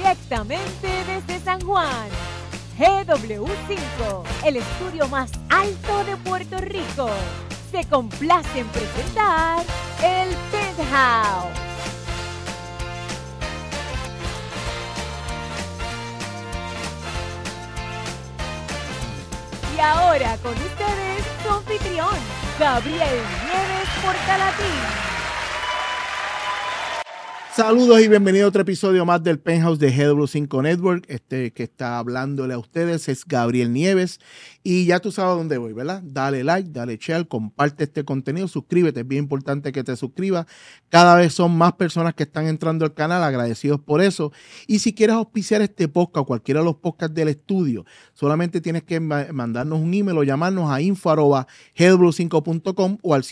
Directamente desde San Juan, GW5, el estudio más alto de Puerto Rico, se complace en presentar el Penthouse. Y ahora con ustedes su anfitrión, Gabriel Nieves Portalatín. Saludos y bienvenidos a otro episodio más del Penthouse de GW5 Network. Que está hablándole a ustedes es Gabriel Nieves. Y ya tú sabes dónde voy, ¿verdad? Dale like, dale share, comparte este contenido, suscríbete. Es bien importante que te suscribas. Cada vez son más personas que están entrando al canal, agradecidos por eso. Y si quieres auspiciar este podcast o cualquiera de los podcasts del estudio, solamente tienes que mandarnos un email o llamarnos a info@gw5.com o al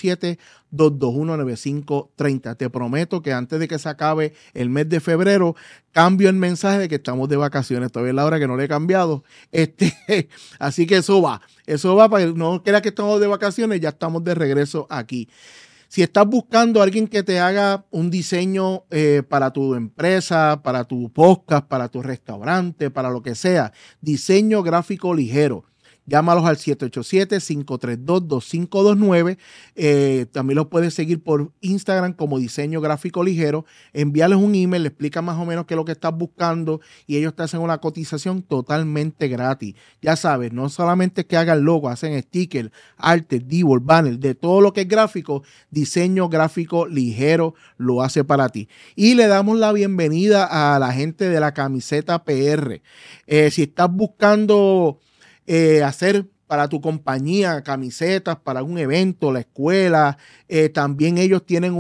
787-221-9530. Te prometo que antes de que se acabe el mes de febrero, cambio el mensaje de que estamos de vacaciones. Todavía es la hora que no le he cambiado. Así que eso va para que no creas que estamos de vacaciones, ya estamos de regreso aquí. Si estás buscando a alguien que te haga un diseño para tu empresa, para tu podcast, para tu restaurante, para lo que sea, diseño gráfico ligero, llámalos al 787-532-2529. También los puedes seguir por Instagram como Diseño Gráfico Ligero. Envíales un email, le explica más o menos qué es lo que estás buscando y ellos te hacen una cotización totalmente gratis. Ya sabes, no solamente que hagan logo, hacen stickers, arte, dibujo, banner, de todo lo que es gráfico, Diseño Gráfico Ligero lo hace para ti. Y le damos la bienvenida a la gente de la camiseta PR. Si estás buscando hacer para tu compañía camisetas para un evento, la escuela, también ellos tienen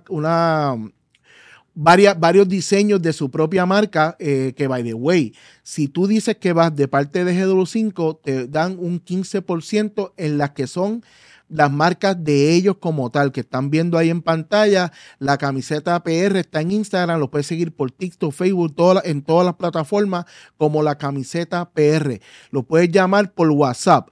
varios diseños de su propia marca que, by the way, si tú dices que vas de parte de GW5, te dan un 15% en las que son las marcas de ellos como tal, que están viendo ahí en pantalla. La camiseta PR está en Instagram, lo puedes seguir por TikTok, Facebook, en todas las plataformas como la camiseta PR. Lo puedes llamar por WhatsApp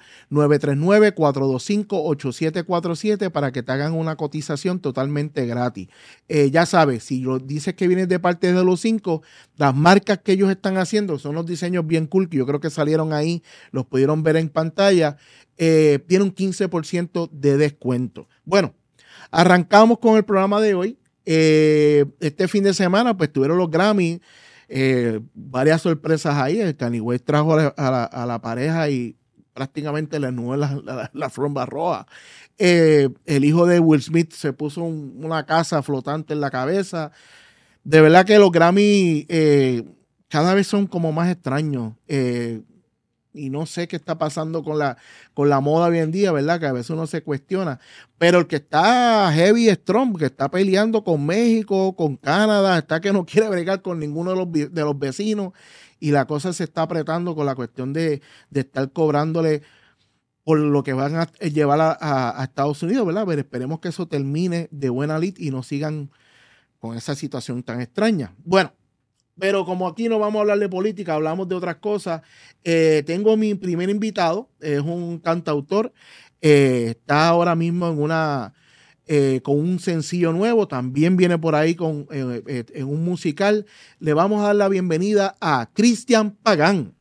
939-425-8747 para que te hagan una cotización totalmente gratis. Ya sabes, si lo dices que vienes de parte de los 5, las marcas que ellos están haciendo son los diseños bien cool, que yo creo que salieron ahí, los pudieron ver en pantalla. Tiene un 15% de descuento. Bueno, arrancamos con el programa de hoy. Este fin de semana pues tuvieron los Grammy, varias sorpresas ahí. El Kanye West trajo a la pareja y prácticamente le nubó la alfombra roja. El hijo de Will Smith se puso una casa flotante en la cabeza. De verdad que los Grammy cada vez son como más extraños. Y no sé qué está pasando con la moda hoy en día, ¿verdad? Que a veces uno se cuestiona. Pero el que está heavy strong, que está peleando con México, con Canadá, está que no quiere bregar con ninguno de los vecinos. Y la cosa se está apretando con la cuestión de estar cobrándole por lo que van a llevar a Estados Unidos, ¿verdad? Pero esperemos que eso termine de buena lid y no sigan con esa situación tan extraña. Bueno. Pero como aquí no vamos a hablar de política, hablamos de otras cosas. Tengo mi primer invitado, es un cantautor, está ahora mismo con un sencillo nuevo, también viene por ahí en un musical. Le vamos a dar la bienvenida a Cristian Pagán.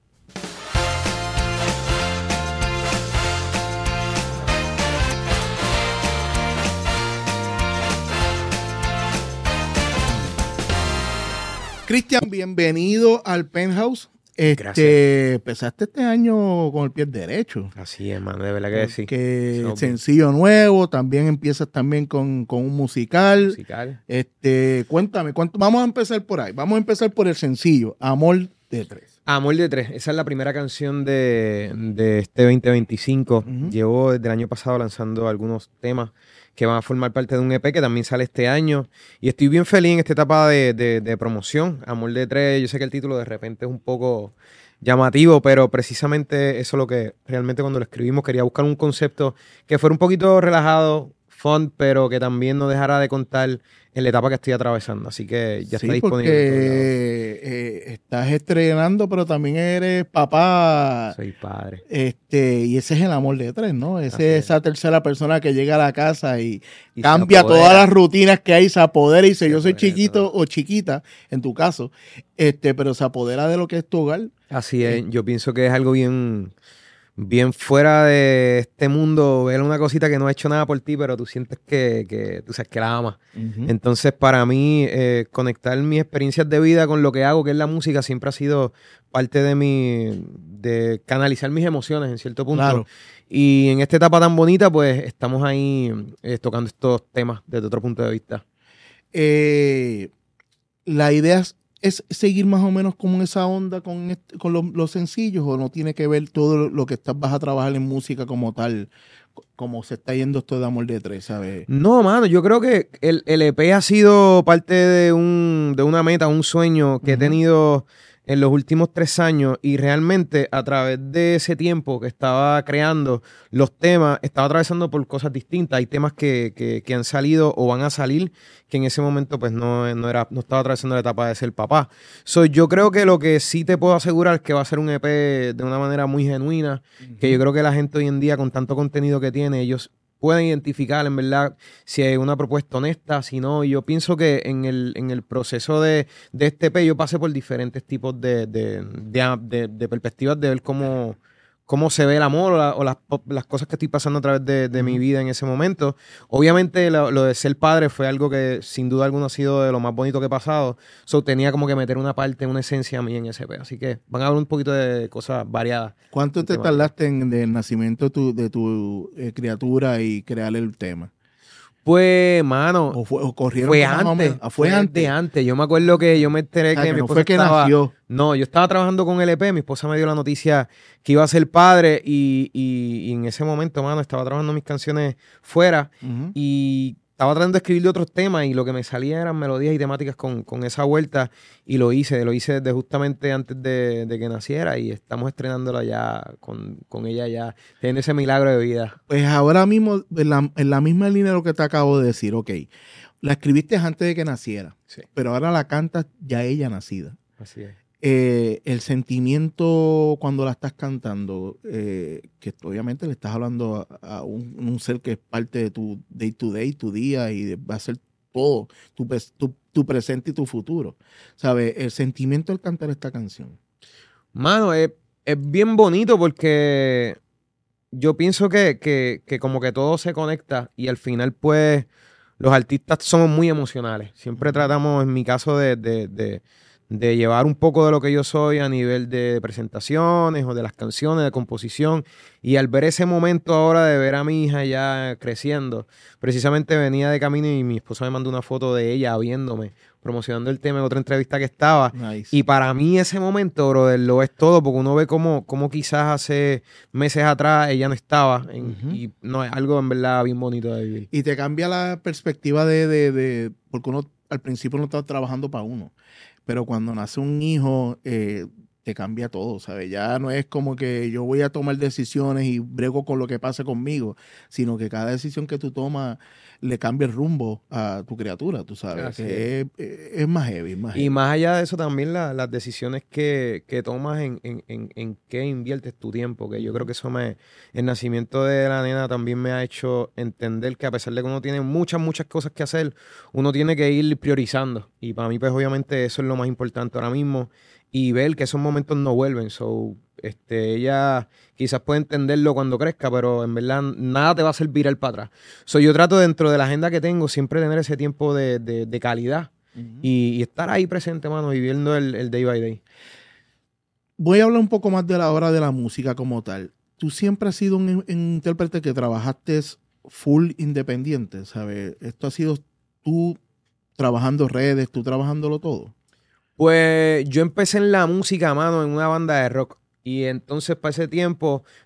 Cristian, bienvenido al Penthouse. Gracias. Empezaste este año con el pie derecho. Así es, mano, de verdad que sí. Que sencillo nuevo, también empiezas también con un musical. Cuéntame, vamos a empezar por ahí. Vamos a empezar por el sencillo, Amor de Tres. Amor de Tres, esa es la primera canción de este 2025. Uh-huh. Llevo desde el año pasado lanzando algunos temas que van a formar parte de un EP que también sale este año. Y estoy bien feliz en esta etapa de promoción. Amor de Tres, yo sé que el título de repente es un poco llamativo, pero precisamente eso es lo que realmente cuando lo escribimos quería buscar un concepto que fuera un poquito relajado, fun, pero que también no dejará de contar en la etapa que estoy atravesando. Así que ya está disponible. Porque estás estrenando, pero también eres papá. Soy padre. Y ese es el amor de tres, ¿no? Ese es esa tercera persona que llega a la casa y cambia apodera. todas las rutinas que hay, se apodera y dice, yo soy apodera chiquito todo. o chiquita, en tu caso, pero se apodera de lo que es tu hogar. Así es. Yo pienso que es algo bien fuera de este mundo, ver una cosita que no ha hecho nada por ti, pero tú sientes que tú sabes que la amas. Entonces, para mí, conectar mis experiencias de vida con lo que hago, que es la música, siempre ha sido parte de canalizar mis emociones en cierto punto. Claro. Y en esta etapa tan bonita, pues, estamos ahí tocando estos temas desde otro punto de vista. La idea es seguir más o menos como esa onda con los sencillos, o no tiene que ver todo lo que vas a trabajar en música como tal, como se está yendo esto de Amor de Tres, ¿sabes? No, mano, yo creo que el EP ha sido parte de una meta, un sueño que he tenido en los últimos 3 años, y realmente a través de ese tiempo que estaba creando los temas, estaba atravesando por cosas distintas. Hay temas que han salido o van a salir que en ese momento pues no estaba atravesando la etapa de ser papá. Yo creo que lo que sí te puedo asegurar es que va a ser un EP de una manera muy genuina, que yo creo que la gente hoy en día, con tanto contenido que tiene, ellos pueden identificar en verdad si hay una propuesta honesta, si no. Yo pienso que en el proceso de este EP yo pasé por diferentes tipos de perspectivas de ver cómo se ve el amor o las cosas que estoy pasando a través de mi vida en ese momento. Obviamente lo de ser padre fue algo que sin duda alguna ha sido de lo más bonito que he pasado. Tenía como que meter una parte, una esencia a mí en ese EP. Así que van a haber un poquito de cosas variadas. ¿Cuánto te tardaste en el nacimiento de tu criatura y crear el tema? Pues, mano, ¿O corrieron fue más o antes. menos? Fue antes. Yo me acuerdo que yo me enteré que mi no esposa fue que estaba... nació. No, yo estaba trabajando con el EP, mi esposa me dio la noticia que iba a ser padre y en ese momento, mano, estaba trabajando mis canciones fuera y estaba tratando de escribir de otros temas, y lo que me salía eran melodías y temáticas con esa vuelta, y lo hice desde justamente antes de que naciera, y estamos estrenándola ya con ella ya, teniendo ese milagro de vida. Pues ahora mismo, en la misma línea de lo que te acabo de decir, ok, la escribiste antes de que naciera, Sí. pero ahora la cantas ya ella nacida. Así es. El sentimiento cuando la estás cantando, que obviamente le estás hablando a un ser que es parte de tu day to day, tu día, y va a ser todo, tu presente y tu futuro. ¿Sabes? El sentimiento al cantar esta canción. Mano, es bien bonito porque yo pienso que como que todo se conecta, y al final pues los artistas somos muy emocionales. Siempre tratamos, en mi caso, de llevar un poco de lo que yo soy a nivel de presentaciones o de las canciones, de composición. Y al ver ese momento ahora de ver a mi hija ya creciendo, precisamente venía de camino y mi esposa me mandó una foto de ella viéndome, promocionando el tema en otra entrevista que estaba. Nice. Y para mí ese momento, brother, lo es todo, porque uno ve cómo quizás hace meses atrás ella no estaba. Y no, es algo en verdad bien bonito de vivir. Y te cambia la perspectiva porque uno al principio no está trabajando para uno, pero cuando nace un hijo, te cambia todo, ¿sabes? Ya no es como que yo voy a tomar decisiones y brego con lo que pase conmigo, sino que cada decisión que tú tomas le cambia el rumbo a tu criatura, tú sabes. Así Que es más heavy, Y más allá de eso, también las decisiones que tomas en qué inviertes tu tiempo, que yo creo que el nacimiento de la nena también me ha hecho entender que, a pesar de que uno tiene muchas cosas que hacer, uno tiene que ir priorizando. Y para mí, pues obviamente eso es lo más importante ahora mismo, y ver que esos momentos no vuelven. Ella quizás puede entenderlo cuando crezca, pero en verdad nada te va a hacer virar para atrás. Yo trato, dentro de la agenda que tengo, siempre tener ese tiempo de calidad y estar ahí presente, mano, viviendo el day by day. Voy a hablar un poco más de la hora de la música como tal. Tú siempre has sido un intérprete que trabajaste full independiente, ¿sabes? Esto ha sido tú trabajando redes, tú trabajándolo todo. Pues yo empecé en la música, mano, en una banda de rock. Y entonces, para ese tiempo,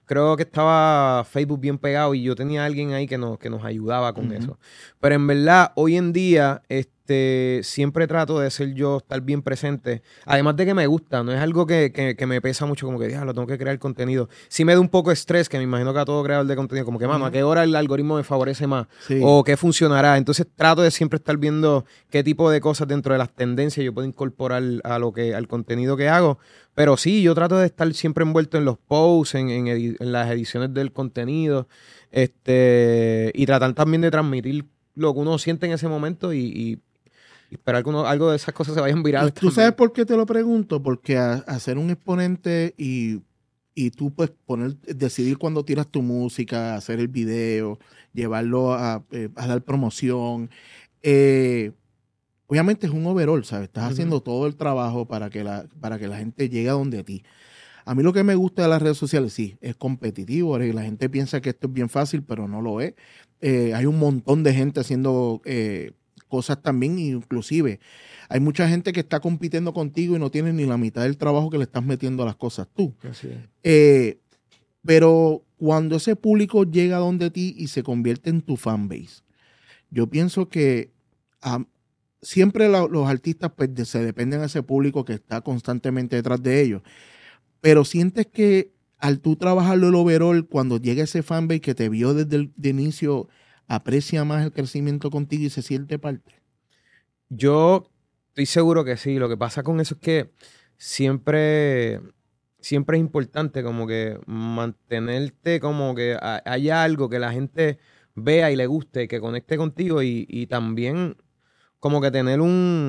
creo que estaba Facebook bien pegado y yo tenía a alguien ahí que nos ayudaba con eso. Pero en verdad, hoy en día, siempre trato de ser yo, estar bien presente. Además de que me gusta, no es algo que me pesa mucho, como que, lo tengo que crear contenido. Sí me da un poco de estrés, que me imagino que a todo creador de contenido, como que, mano, ¿a qué hora el algoritmo me favorece más? Sí. O qué funcionará. Entonces trato de siempre estar viendo qué tipo de cosas dentro de las tendencias yo puedo incorporar al contenido que hago. Pero sí, yo trato de estar siempre envuelto en los posts, en las ediciones del contenido, y tratar también de transmitir lo que uno siente en ese momento y esperar que algo de esas cosas se vayan virales. ¿Tú sabes por qué te lo pregunto? Porque a ser un exponente y tú pues decidir cuándo tiras tu música, hacer el video, llevarlo a dar promoción, obviamente es un overall, ¿sabes? Estás haciendo todo el trabajo para que la gente llegue a donde ti. A mí lo que me gusta de las redes sociales, sí, es competitivo. La gente piensa que esto es bien fácil, pero no lo es. Hay un montón de gente haciendo cosas también, inclusive hay mucha gente que está compitiendo contigo y no tiene ni la mitad del trabajo que le estás metiendo a las cosas tú. Así es. Pero cuando ese público llega donde ti y se convierte en tu fanbase, yo pienso que siempre los artistas pues, se dependen de ese público que está constantemente detrás de ellos. Pero sientes que al tú trabajarlo el overall, cuando llega ese fanbase que te vio desde el inicio, aprecia más el crecimiento contigo y se siente parte. Yo estoy seguro que sí. Lo que pasa con eso es que siempre es importante como que mantenerte como que haya algo que la gente vea y le guste, que conecte contigo y también como que tener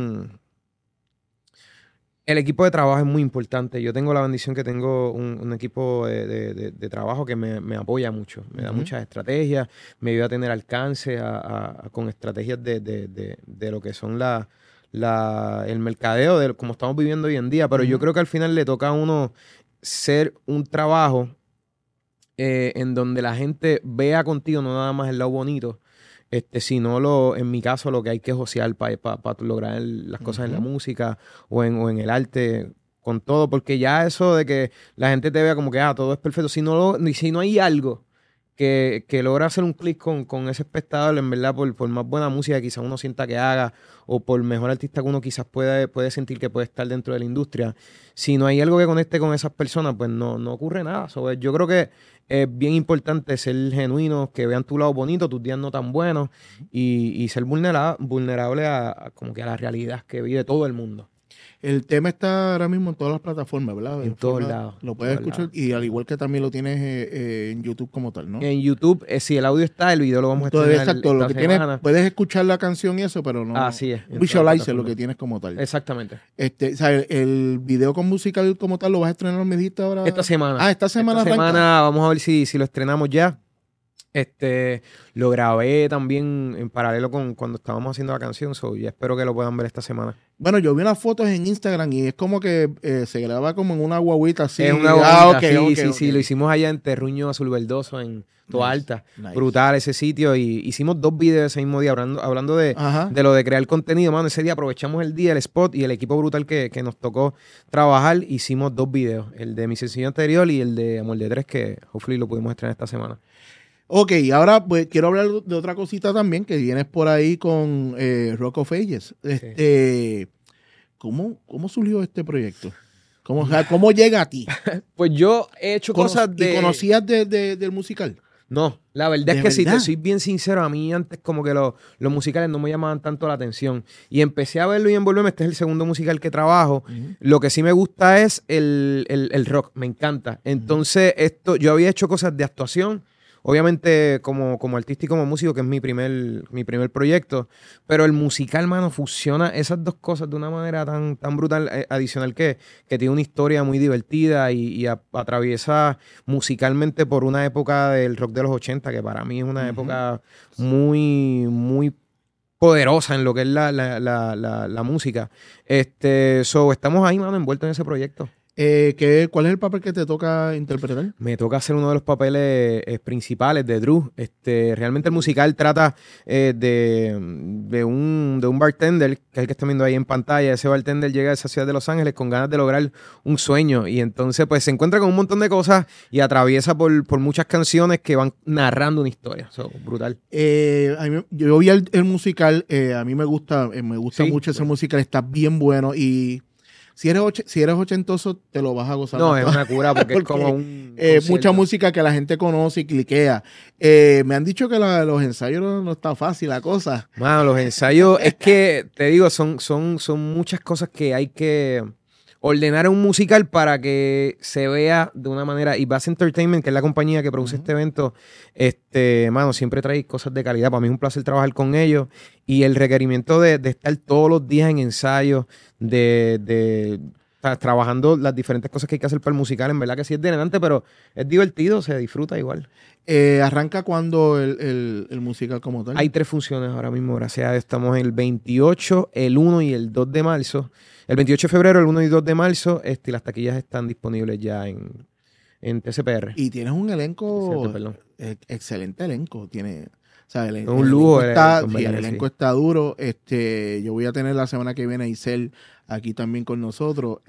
el equipo de trabajo es muy importante. Yo tengo la bendición que tengo un equipo de trabajo que me apoya mucho. Me da muchas estrategias, me ayuda a tener alcance con estrategias de lo que son el mercadeo, de como estamos viviendo hoy en día. Pero yo creo que al final le toca a uno ser un trabajo en donde la gente vea contigo no nada más el lado bonito, sino en mi caso lo que hay que josear para lograr las cosas en la música o en el arte, con todo, porque ya eso de que la gente te vea como que todo es perfecto, si no hay algo que logra hacer un clic con ese espectador, en verdad, por más buena música que quizás uno sienta que haga, o por mejor artista que uno quizás puede sentir que puede estar dentro de la industria, si no hay algo que conecte con esas personas, pues no ocurre nada. Yo creo que es bien importante ser genuino, que vean tu lado bonito, tus días no tan buenos, y ser vulnerable como que a la realidad que vive todo el mundo. El tema está ahora mismo en todas las plataformas, ¿verdad? En todos lados. Lo puedes escuchar y al igual que también lo tienes en YouTube como tal, ¿no? En YouTube, sí, el audio está, el video lo vamos a estrenar exacto, lo que tienes, puedes escuchar la canción y eso, pero no. Así es. Visualizer lo que tienes como tal. Exactamente. O sea, el video con musical como tal lo vas a estrenar, me dijiste ahora. Esta semana. Esta semana vamos a ver si lo estrenamos ya. Lo grabé también en paralelo con cuando estábamos haciendo la canción, ya espero que lo puedan ver esta semana. Bueno, yo vi unas fotos en Instagram y es como que se graba como en una guaguita así. Es una guaguita, sí, lo hicimos allá en Terruño Azul Verdoso, en Toa Alta. Nice. Brutal ese sitio, y hicimos 2 videos ese mismo día hablando de lo de crear contenido, mano. Ese día aprovechamos el día, el spot y el equipo brutal que nos tocó trabajar. Hicimos 2 videos, el de mi sencillo anterior y el de Amor de Tres, que hopefully lo pudimos estrenar esta semana. Ok, ahora pues quiero hablar de otra cosita también, que vienes por ahí con Rock of Ages. ¿Cómo surgió este proyecto? ¿Cómo llega a ti? Pues yo he hecho cosas ¿Y conocías del musical? No, la verdad es que si te soy bien sincero, a mí antes como que los musicales no me llamaban tanto la atención. Y empecé a verlo y envolverme. Este es el segundo musical que trabajo. Lo que sí me gusta es el rock, me encanta. Entonces, yo había hecho cosas de actuación, obviamente como artista y como músico, que es mi primer proyecto, pero el musical, mano, fusiona esas dos cosas de una manera tan brutal, adicional que tiene una historia muy divertida y atraviesa musicalmente por una época del rock de los 80, que para mí es una época muy, muy poderosa en lo que es la música. Estamos ahí, mano, envueltos en ese proyecto. ¿Cuál es el papel que te toca interpretar? Me toca hacer uno de los papeles principales de Drew. Realmente el musical trata de un bartender, que es el que está viendo ahí en pantalla. Ese bartender llega a esa ciudad de Los Ángeles con ganas de lograr un sueño y entonces pues se encuentra con un montón de cosas y atraviesa por muchas canciones que van narrando una historia. Brutal. Yo vi el musical, a mí me gusta Sí, mucho ese musical, está bien bueno y si eres ochentoso te lo vas a gozar. No, más. es una cura porque es como un concierto. Mucha música que la gente conoce y cliquea. Me han dicho que los ensayos no está fácil la cosa. Mano, los ensayos, es que te digo, son muchas cosas que hay que ordenar en un musical para que se vea de una manera. Y Bass Entertainment, que es la compañía que produce este evento, mano, siempre trae cosas de calidad. Para mí es un placer trabajar con ellos. Y el requerimiento de estar todos los días en ensayos, trabajando las diferentes cosas que hay que hacer para el musical, en verdad que sí es drenante, pero es divertido, se disfruta igual. ¿Arranca cuando el musical como tal? Hay 3 funciones ahora mismo, gracias a Dios. Estamos el 28, el 1 y el 2 de marzo. El 28 de febrero, el 1 y 2 de marzo, y las taquillas están disponibles ya en TCPR. Y tienes un elenco, Cierto, excelente elenco. Tiene, o sea, el un lujo. el elenco está duro. Yo voy a tener la semana que viene a Isel aquí también con nosotros.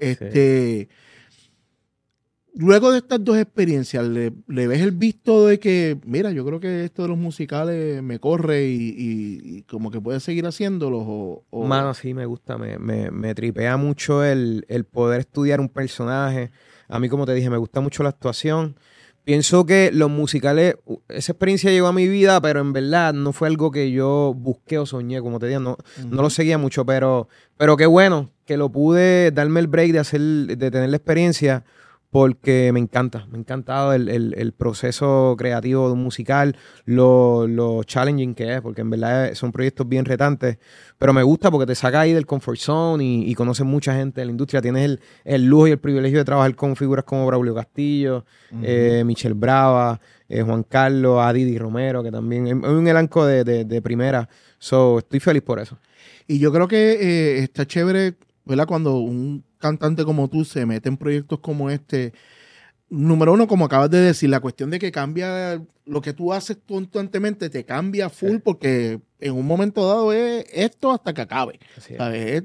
Luego de estas 2 experiencias, ¿le ves el visto de que, mira, yo creo que esto de los musicales me corre y como que puedes seguir haciéndolos? Mano, sí, me gusta, me tripea mucho el poder estudiar un personaje. A mí, como te dije, me gusta mucho la actuación. Pienso que los musicales, esa experiencia llegó a mi vida, pero en verdad no fue algo que yo busqué o soñé, como te digo, no lo seguía mucho, pero qué bueno que lo pude darme el break de tener la experiencia, porque me ha encantado el proceso creativo de un musical, lo challenging que es, porque en verdad son proyectos bien retantes, pero me gusta porque te saca ahí del comfort zone y conoces mucha gente de la industria, tienes el lujo y el privilegio de trabajar con figuras como Braulio Castillo, Michelle Brava, Juan Carlos, Didi Romero, que también es un elenco de primera, estoy feliz por eso. Y yo creo que está chévere, ¿verdad? Cuando un cantante como tú se mete en proyectos como este, número uno, como acabas de decir, la cuestión de que cambia lo que tú haces constantemente, te cambia full porque en un momento dado es esto hasta que acabe. ¿Sabes?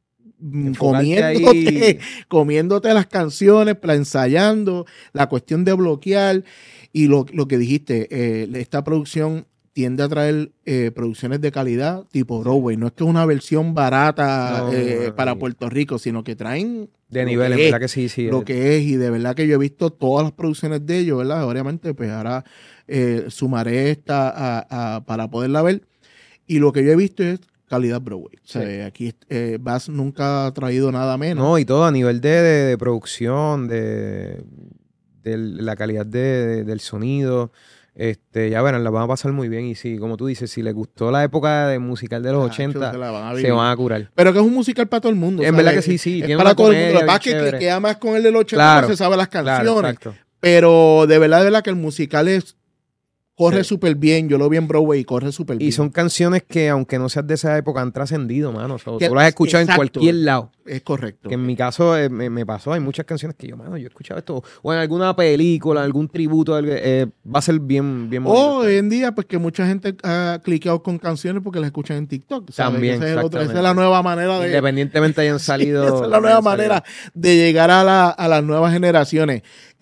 Comiéndote las canciones, ensayando, la cuestión de bloquear y lo que dijiste, esta producción tiende a traer producciones de calidad tipo Broadway. No es que es una versión barata para Puerto Rico, sino que traen de nivel, en verdad que sí. Lo que es, y de verdad que yo he visto todas las producciones de ellos, ¿verdad? Obviamente, pues ahora sumaré esta para poderla ver. Y lo que yo he visto es calidad Broadway. O sea, aquí Bass nunca ha traído nada menos. No, y todo a nivel de producción, de la calidad del sonido. Ya verán, la van a pasar muy bien. Y sí, como tú dices, si les gustó la época de musical de los 80, se van a curar. Pero que es un musical para todo el mundo. En verdad que sí. Es tiene para todo el mundo. Lo que pasa es que queda más con el de los 80, claro, no se sabe las canciones. Claro, pero de verdad que el musical corre súper bien. Yo lo vi en Broadway y corre súper bien. Y son canciones que, aunque no seas de esa época, han trascendido, mano. Tú las has escuchado en cualquier lado. Es correcto. Que en mi caso me pasó. Hay muchas canciones que yo he escuchado esto. O en alguna película, algún tributo. Va a ser bien bonito. Hoy en día, pues que mucha gente ha cliqueado con canciones porque las escuchan en TikTok. ¿Sabes? También, esa es la nueva manera de... Independientemente hayan salido... esa es la nueva manera de llegar a las nuevas generaciones.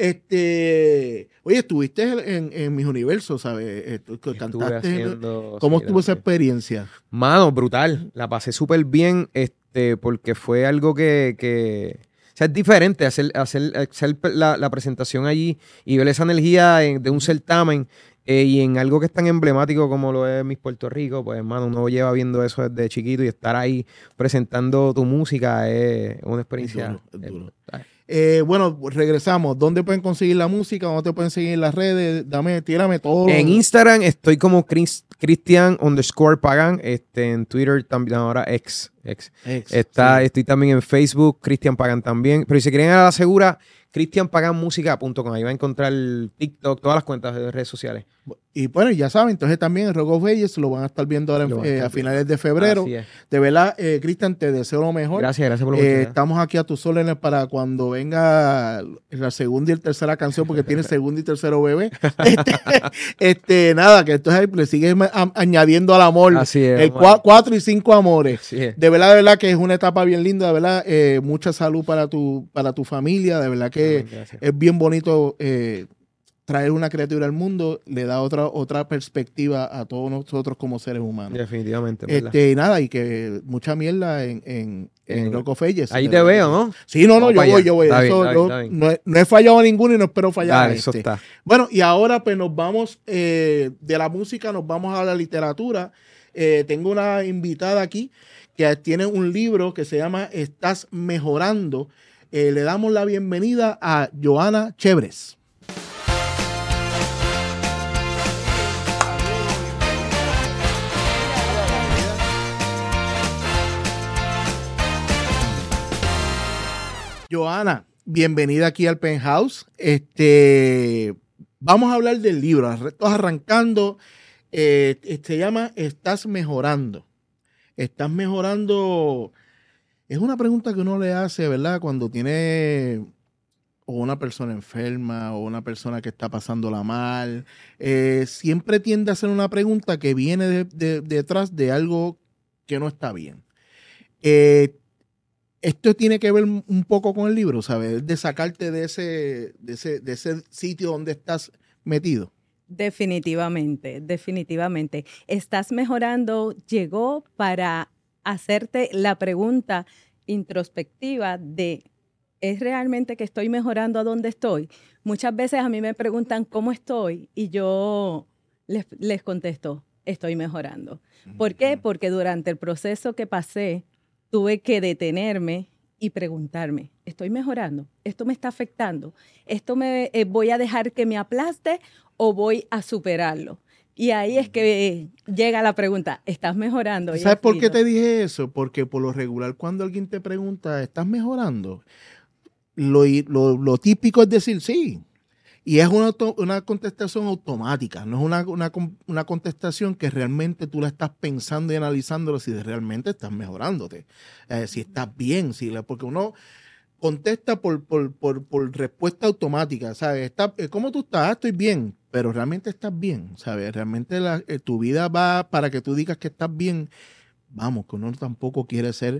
Oye, estuviste en Mis Universos, ¿sabes? Cantaste. ¿Cómo estuvo esa experiencia? Mano, brutal. La pasé súper bien, porque fue algo que o sea, es diferente hacer la presentación allí y ver esa energía de un certamen y en algo que es tan emblemático como lo es Miss Puerto Rico. Pues, hermano, uno lleva viendo eso desde chiquito y estar ahí presentando tu música es una experiencia. Es duro. Bueno, regresamos. ¿Dónde pueden conseguir la música? ¿Dónde te pueden seguir en las redes? Tírame todo. En Instagram estoy como Cristian_Pagan. En Twitter también, ahora ex. Estoy también en Facebook, Cristian Pagan también. Pero si quieren a la segura, cristianpaganmusica.com. Ahí va a encontrar TikTok, todas las cuentas de redes sociales. Y bueno, ya saben, entonces también el Rock of Ages lo van a estar viendo ahora a finales de febrero. Así es. De verdad, Cristian, te deseo lo mejor. Gracias por la oportunidad. Estamos aquí a tus órdenes para cuando venga la segunda y tercera canción, porque tiene segundo y tercero bebé. Nada, que entonces le sigues añadiendo al amor. Así es. El 4 y 5 amores. Así es. De verdad que es una etapa bien linda, de verdad. Mucha salud para tu familia. De verdad que es bien bonito traer una criatura al mundo, le da otra perspectiva a todos nosotros como seres humanos. Definitivamente. Nada, y que mucha mierda en Rock of Ages. Ahí te veo, ¿no? Sí, no, yo voy. Está Eso, bien, está bien. No he fallado a ninguno y no espero fallar a Eso está. Bueno, y ahora pues nos vamos de la música, nos vamos a la literatura. Tengo una invitada aquí que tiene un libro que se llama Estás Mejorando. Le damos la bienvenida a Johanna Chévres. Johanna, bienvenida aquí al Penthouse. Vamos a hablar del libro. Arrancando, se llama Estás Mejorando. Estás mejorando. Es una pregunta que uno le hace, ¿verdad? Cuando tiene o una persona enferma o una persona que está pasándola mal. Siempre tiende a ser una pregunta que viene detrás de algo que no está bien. Esto tiene que ver un poco con el libro, ¿sabes? De sacarte de ese sitio donde estás metido. Definitivamente. Estás mejorando, llegó para hacerte la pregunta introspectiva de, ¿es realmente que estoy mejorando a donde estoy? Muchas veces a mí me preguntan cómo estoy y yo les contesto, estoy mejorando. ¿Por qué? Porque durante el proceso que pasé, tuve que detenerme y preguntarme, ¿estoy mejorando? ¿Esto me está afectando? ¿Esto voy a dejar que me aplaste o voy a superarlo? Y ahí es que llega la pregunta, ¿estás mejorando? ¿Sabes por qué te dije eso? Porque por lo regular cuando alguien te pregunta, ¿estás mejorando? Lo típico es decir sí. Y es una contestación automática, no es una contestación que realmente tú la estás pensando y analizándolo si realmente estás mejorándote, si estás bien, porque uno contesta por respuesta automática, ¿sabes? ¿Cómo tú estás? Estoy bien, pero realmente estás bien, ¿sabes? Realmente tu vida va para que tú digas que estás bien. Vamos, que uno tampoco quiere ser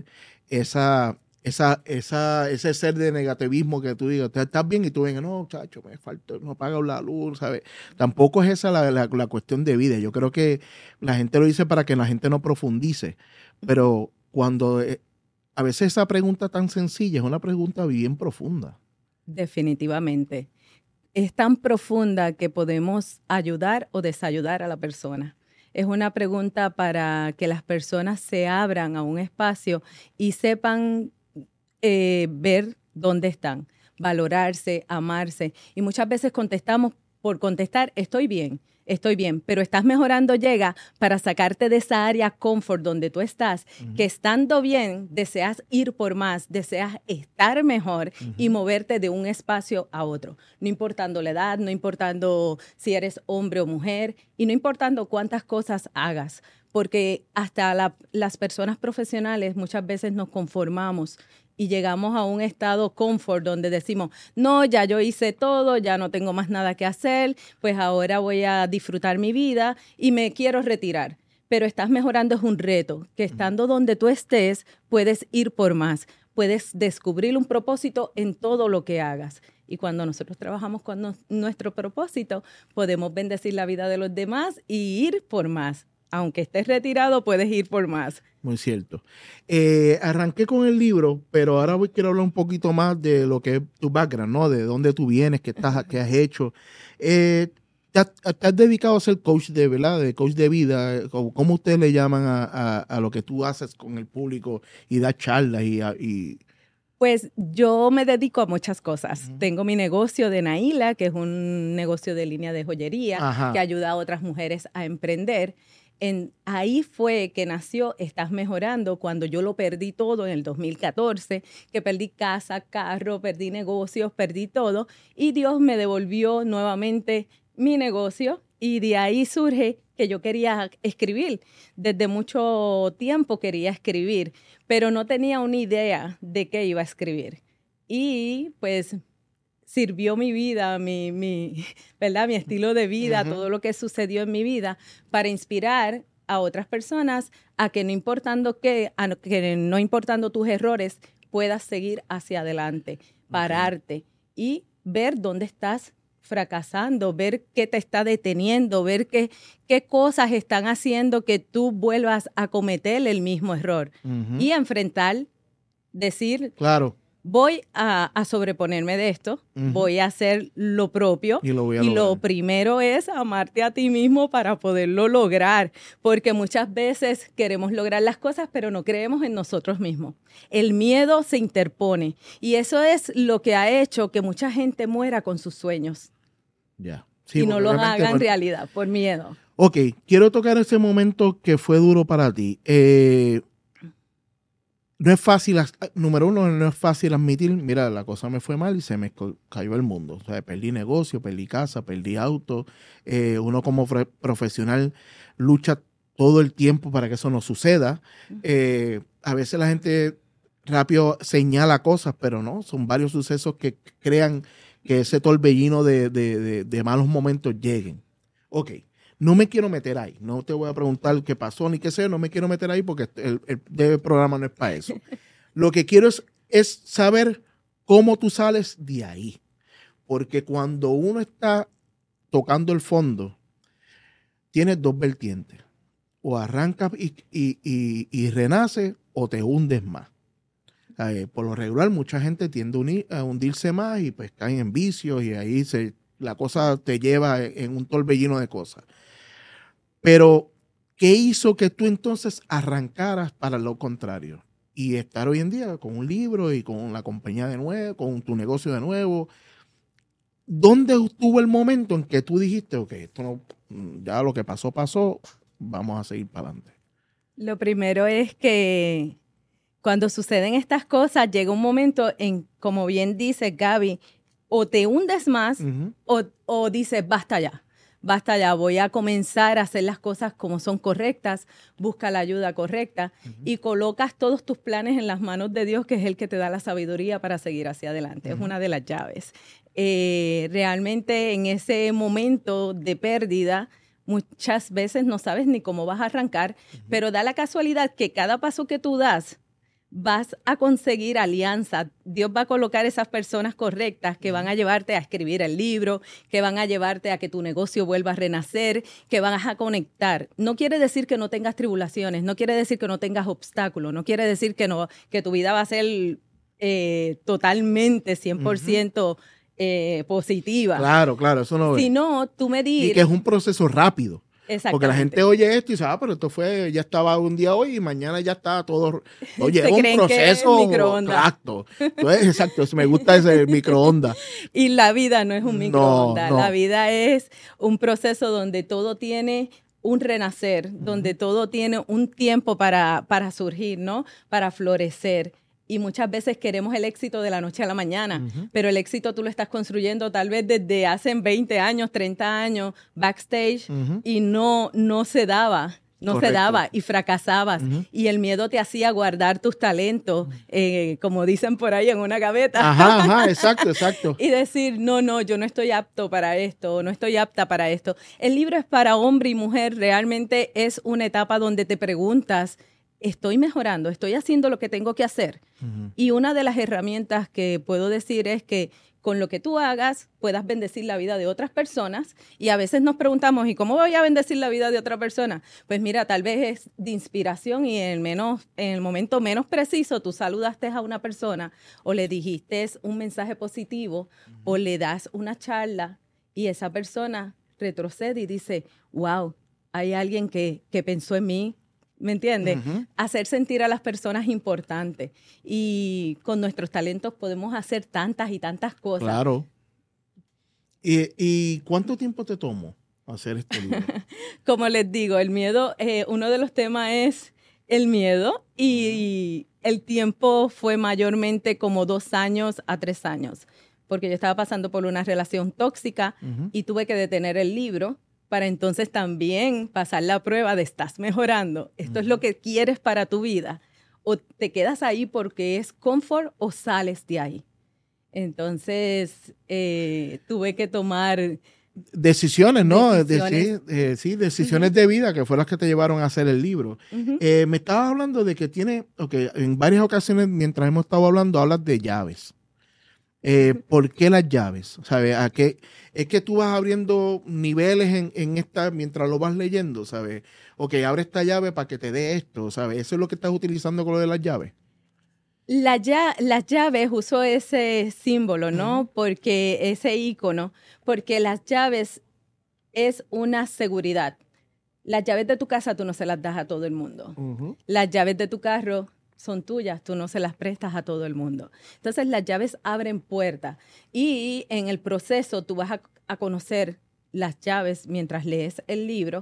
ese ser de negativismo que tú digas, estás bien y tú vengas, no, chacho, me falta, no apaga la luz, ¿sabes? Tampoco es esa la cuestión de vida. Yo creo que la gente lo dice para que la gente no profundice, pero cuando a veces esa pregunta tan sencilla es una pregunta bien profunda. Definitivamente. Es tan profunda que podemos ayudar o desayudar a la persona. Es una pregunta para que las personas se abran a un espacio y sepan ver dónde están, valorarse, amarse. Y muchas veces contestamos por contestar, estoy bien, pero estás mejorando llega para sacarte de esa área confort donde tú estás, que estando bien deseas ir por más, deseas estar mejor y moverte de un espacio a otro, no importando la edad, no importando si eres hombre o mujer y no importando cuántas cosas hagas. Porque hasta las personas profesionales muchas veces nos conformamos y llegamos a un estado confort donde decimos, no, ya yo hice todo, ya no tengo más nada que hacer, pues ahora voy a disfrutar mi vida y me quiero retirar. Pero estás mejorando es un reto, que estando donde tú estés puedes ir por más, puedes descubrir un propósito en todo lo que hagas. Y cuando nosotros trabajamos con nuestro propósito, podemos bendecir la vida de los demás y ir por más. Aunque estés retirado, puedes ir por más. Muy cierto. Arranqué con el libro, pero ahora quiero hablar un poquito más de lo que es tu background, ¿no? De dónde tú vienes, qué has hecho. ¿Te has dedicado a ser coach ¿verdad? De coach de vida? ¿Cómo ustedes le llaman a lo que tú haces con el público y das charlas y Pues yo me dedico a muchas cosas. Tengo mi negocio de Naila, que es un negocio de línea de joyería que ayuda a otras mujeres a emprender. Ahí fue que nació Estás Mejorando, cuando yo lo perdí todo en el 2014, que perdí casa, carro, perdí negocios, perdí todo, y Dios me devolvió nuevamente mi negocio Y de ahí surge que yo quería escribir. Desde mucho tiempo quería escribir, pero no tenía una idea de qué iba a escribir. Y pues sirvió mi vida, ¿verdad? Mi estilo de vida, todo lo que sucedió en mi vida para inspirar a otras personas a que no importando tus errores, puedas seguir hacia adelante, pararte y ver dónde estás fracasando, ver qué te está deteniendo, ver qué cosas están haciendo que tú vuelvas a cometer el mismo error y enfrentar, decir, claro, voy a sobreponerme de esto, voy a hacer lo propio y lo primero es amarte a ti mismo para poderlo lograr, porque muchas veces queremos lograr las cosas pero no creemos en nosotros mismos. El miedo se interpone y eso es lo que ha hecho que mucha gente muera con sus sueños. Ya. Sí, y no los hagan realidad por miedo. Ok, quiero tocar ese momento que fue duro para ti. No es fácil, número uno, no es fácil admitir, mira, la cosa me fue mal y se me cayó el mundo. O sea, perdí negocio, perdí casa, perdí auto. Uno como profesional lucha todo el tiempo para que eso no suceda. A veces la gente rápido señala cosas, pero no, son varios sucesos que crean que ese torbellino de malos momentos lleguen. Ok, no me quiero meter ahí. No te voy a preguntar qué pasó ni qué sé, no me quiero meter ahí porque el programa no es para eso. Lo que quiero es saber cómo tú sales de ahí. Porque cuando uno está tocando el fondo, tienes dos vertientes. O arrancas y renace o te hundes más. Por lo regular, mucha gente tiende a hundirse más y pues caen en vicios y ahí la cosa te lleva en un torbellino de cosas. Pero, ¿qué hizo que tú entonces arrancaras para lo contrario? Y estar hoy en día con un libro y con la compañía de nuevo, con tu negocio de nuevo. ¿Dónde estuvo el momento en que tú dijiste, ok, esto no, ya lo que pasó, vamos a seguir para adelante? Lo primero es que cuando suceden estas cosas, llega un momento en, como bien dice Gaby, o te hundes más o dices, basta ya, voy a comenzar a hacer las cosas como son correctas, busca la ayuda correcta y colocas todos tus planes en las manos de Dios, que es el que te da la sabiduría para seguir hacia adelante. Es una de las llaves. Realmente en ese momento de pérdida, muchas veces no sabes ni cómo vas a arrancar, pero da la casualidad que cada paso que tú das, vas a conseguir alianza. Dios va a colocar esas personas correctas que van a llevarte a escribir el libro, que van a llevarte a que tu negocio vuelva a renacer, que van a conectar. No quiere decir que no tengas tribulaciones, no quiere decir que no tengas obstáculos, no quiere decir que tu vida va a ser totalmente 100% positiva. Claro, eso no es. Si no, tú me dices... Y que es un proceso rápido. Porque la gente oye esto y dice, pero esto fue, ya estaba un día hoy y mañana ya está todo. Oye, es un proceso exacto. Entonces, exacto, me gusta ese microondas. Y la vida no es un microondas, no. La vida es un proceso donde todo tiene un renacer, donde todo tiene un tiempo para surgir, ¿no? Para florecer. Y muchas veces queremos el éxito de la noche a la mañana, pero el éxito tú lo estás construyendo tal vez desde hace 20 años, 30 años, backstage, y no se daba. No se daba y fracasabas y el miedo te hacía guardar tus talentos, como dicen por ahí, en una gaveta. Exacto. Y decir, no, yo no estoy apto para esto, no estoy apta para esto. El libro es para hombre y mujer, realmente es una etapa donde te preguntas, ¿estoy mejorando? ¿Estoy haciendo lo que tengo que hacer? Y una de las herramientas que puedo decir es que con lo que tú hagas puedas bendecir la vida de otras personas. Y a veces nos preguntamos, ¿y cómo voy a bendecir la vida de otra persona? Pues mira, tal vez es de inspiración y en el momento menos preciso tú saludaste a una persona o le dijiste un mensaje positivo o le das una charla y esa persona retrocede y dice, wow, hay alguien que pensó en mí. ¿Me entiendes? Hacer sentir a las personas importantes. Y con nuestros talentos podemos hacer tantas y tantas cosas. Claro. ¿Y cuánto tiempo te tomó hacer este libro? Como les digo, el miedo, uno de los temas es el miedo y el tiempo fue mayormente como 2 años a 3 años. Porque yo estaba pasando por una relación tóxica y tuve que detener el libro. para entonces también pasar la prueba de estás mejorando. Esto es lo que quieres para tu vida. O te quedas ahí porque es confort o sales de ahí. Entonces, tuve que tomar decisiones, ¿no? Decisiones. Sí, decisiones de vida que fueron las que te llevaron a hacer el libro. Me estabas hablando de que en varias ocasiones, mientras hemos estado hablando, hablas de llaves. ¿Por qué las llaves? ¿Sabes? Es que tú vas abriendo niveles en esta mientras lo vas leyendo, ¿sabes? Ok, abre esta llave para que te dé esto, ¿sabes? Eso es lo que estás utilizando con lo de las llaves. Las llaves, uso ese símbolo, ¿no? Porque ese icono, porque las llaves es una seguridad. Las llaves de tu casa tú no se las das a todo el mundo. Las llaves de tu carro son tuyas, tú no se las prestas a todo el mundo. Entonces las llaves abren puertas y en el proceso tú vas a conocer las llaves mientras lees el libro,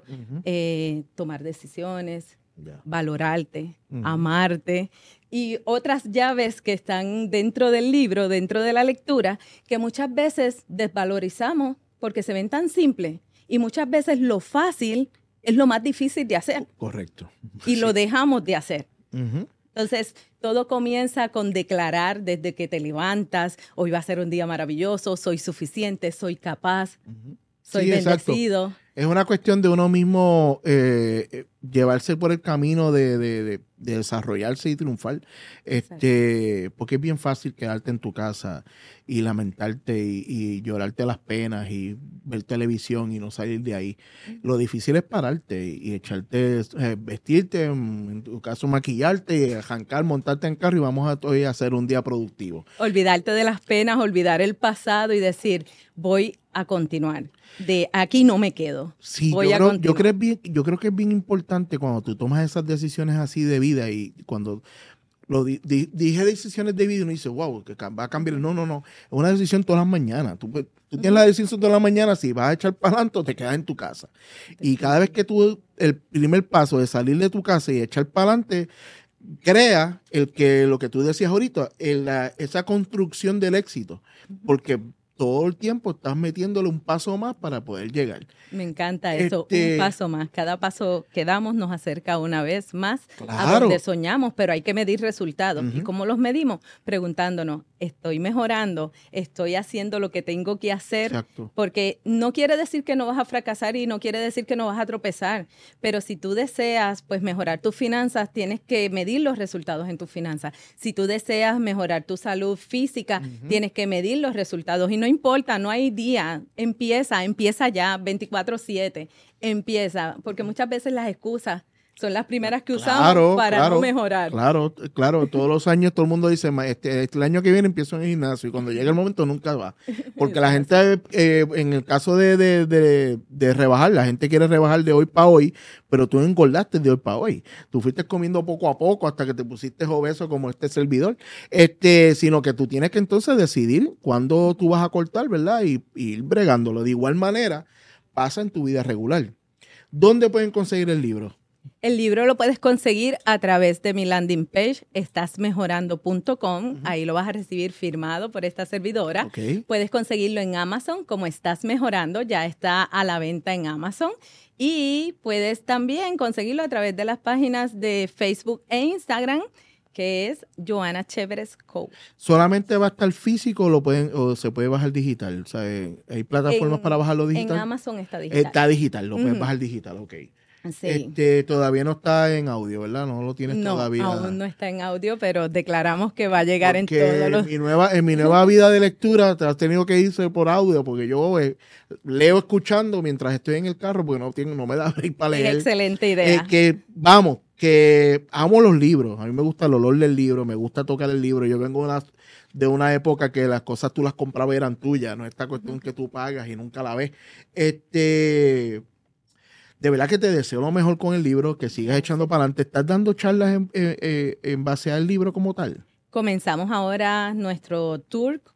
tomar decisiones, valorarte, amarte y otras llaves que están dentro del libro, dentro de la lectura, que muchas veces desvalorizamos porque se ven tan simples y muchas veces lo fácil es lo más difícil de hacer. Correcto. Y lo dejamos de hacer. Entonces, todo comienza con declarar desde que te levantas, hoy va a ser un día maravilloso, soy suficiente, soy capaz, soy bendecido. Exacto. Es una cuestión de uno mismo llevarse por el camino de desarrollarse y triunfar. Porque es bien fácil quedarte en tu casa y lamentarte y llorarte las penas y ver televisión y no salir de ahí. Lo difícil es pararte y echarte, vestirte, en tu caso maquillarte, arrancar, montarte en carro y vamos a hoy a hacer un día productivo. Olvidarte de las penas, olvidar el pasado y decir, voy a continuar. De aquí no me quedo. Sí, yo creo que es bien importante cuando tú tomas esas decisiones así de vida y cuando dije decisiones de vida y uno dice, wow, que va a cambiar. No, es una decisión todas las mañanas. Tú tienes la decisión todas las mañanas, si vas a echar para adelante o te quedas en tu casa. Y cada vez que tú, el primer paso de salir de tu casa y echar para adelante, crea lo que tú decías ahorita, esa construcción del éxito. Porque todo el tiempo estás metiéndole un paso más para poder llegar. Me encanta eso, un paso más. Cada paso que damos nos acerca una vez más a donde soñamos, pero hay que medir resultados. ¿Y cómo los medimos? Preguntándonos, ¿estoy mejorando? ¿Estoy haciendo lo que tengo que hacer? Exacto. Porque no quiere decir que no vas a fracasar y no quiere decir que no vas a tropezar, pero si tú deseas pues mejorar tus finanzas, tienes que medir los resultados en tus finanzas. Si tú deseas mejorar tu salud física, tienes que medir los resultados y no importa, no hay día, empieza ya, 24/7, empieza, porque muchas veces las excusas son las primeras que usamos para no mejorar. Claro, todos los años todo el mundo dice, el año que viene empiezo en el gimnasio y cuando llega el momento nunca va. Porque la gente, en el caso de rebajar, la gente quiere rebajar de hoy para hoy, pero tú engordaste de hoy para hoy. Tú fuiste comiendo poco a poco hasta que te pusiste obeso como este servidor, sino que tú tienes que entonces decidir cuándo tú vas a cortar, ¿verdad? Y ir bregándolo. De igual manera, pasa en tu vida regular. ¿Dónde pueden conseguir el libro? El libro lo puedes conseguir a través de mi landing page, estasmejorando.com. Ahí lo vas a recibir firmado por esta servidora. Puedes conseguirlo en Amazon como Estás Mejorando, ya está a la venta en Amazon. Y puedes también conseguirlo a través de las páginas de Facebook e Instagram, que es Joanna Chéveres Coach. ¿Solamente va a estar físico o se puede bajar digital? O sea, ¿hay plataformas para bajarlo digital? En Amazon está digital. Está digital, lo puedes bajar digital, ok. Sí. Todavía no está en audio, ¿verdad? No lo tienes todavía. No, aún no está en audio, pero declaramos que va a llegar en todos los... En mi nueva vida de lectura te has tenido que irse por audio, porque yo leo escuchando mientras estoy en el carro, porque no me da break para leer. Es excelente idea. Que amo los libros. A mí me gusta el olor del libro, me gusta tocar el libro. Yo vengo de una época que las cosas tú las comprabas y eran tuyas, no esta cuestión que tú pagas y nunca la ves. De verdad que te deseo lo mejor con el libro, que sigas echando para adelante. ¿Estás dando charlas en base al libro como tal? Comenzamos ahora nuestro tour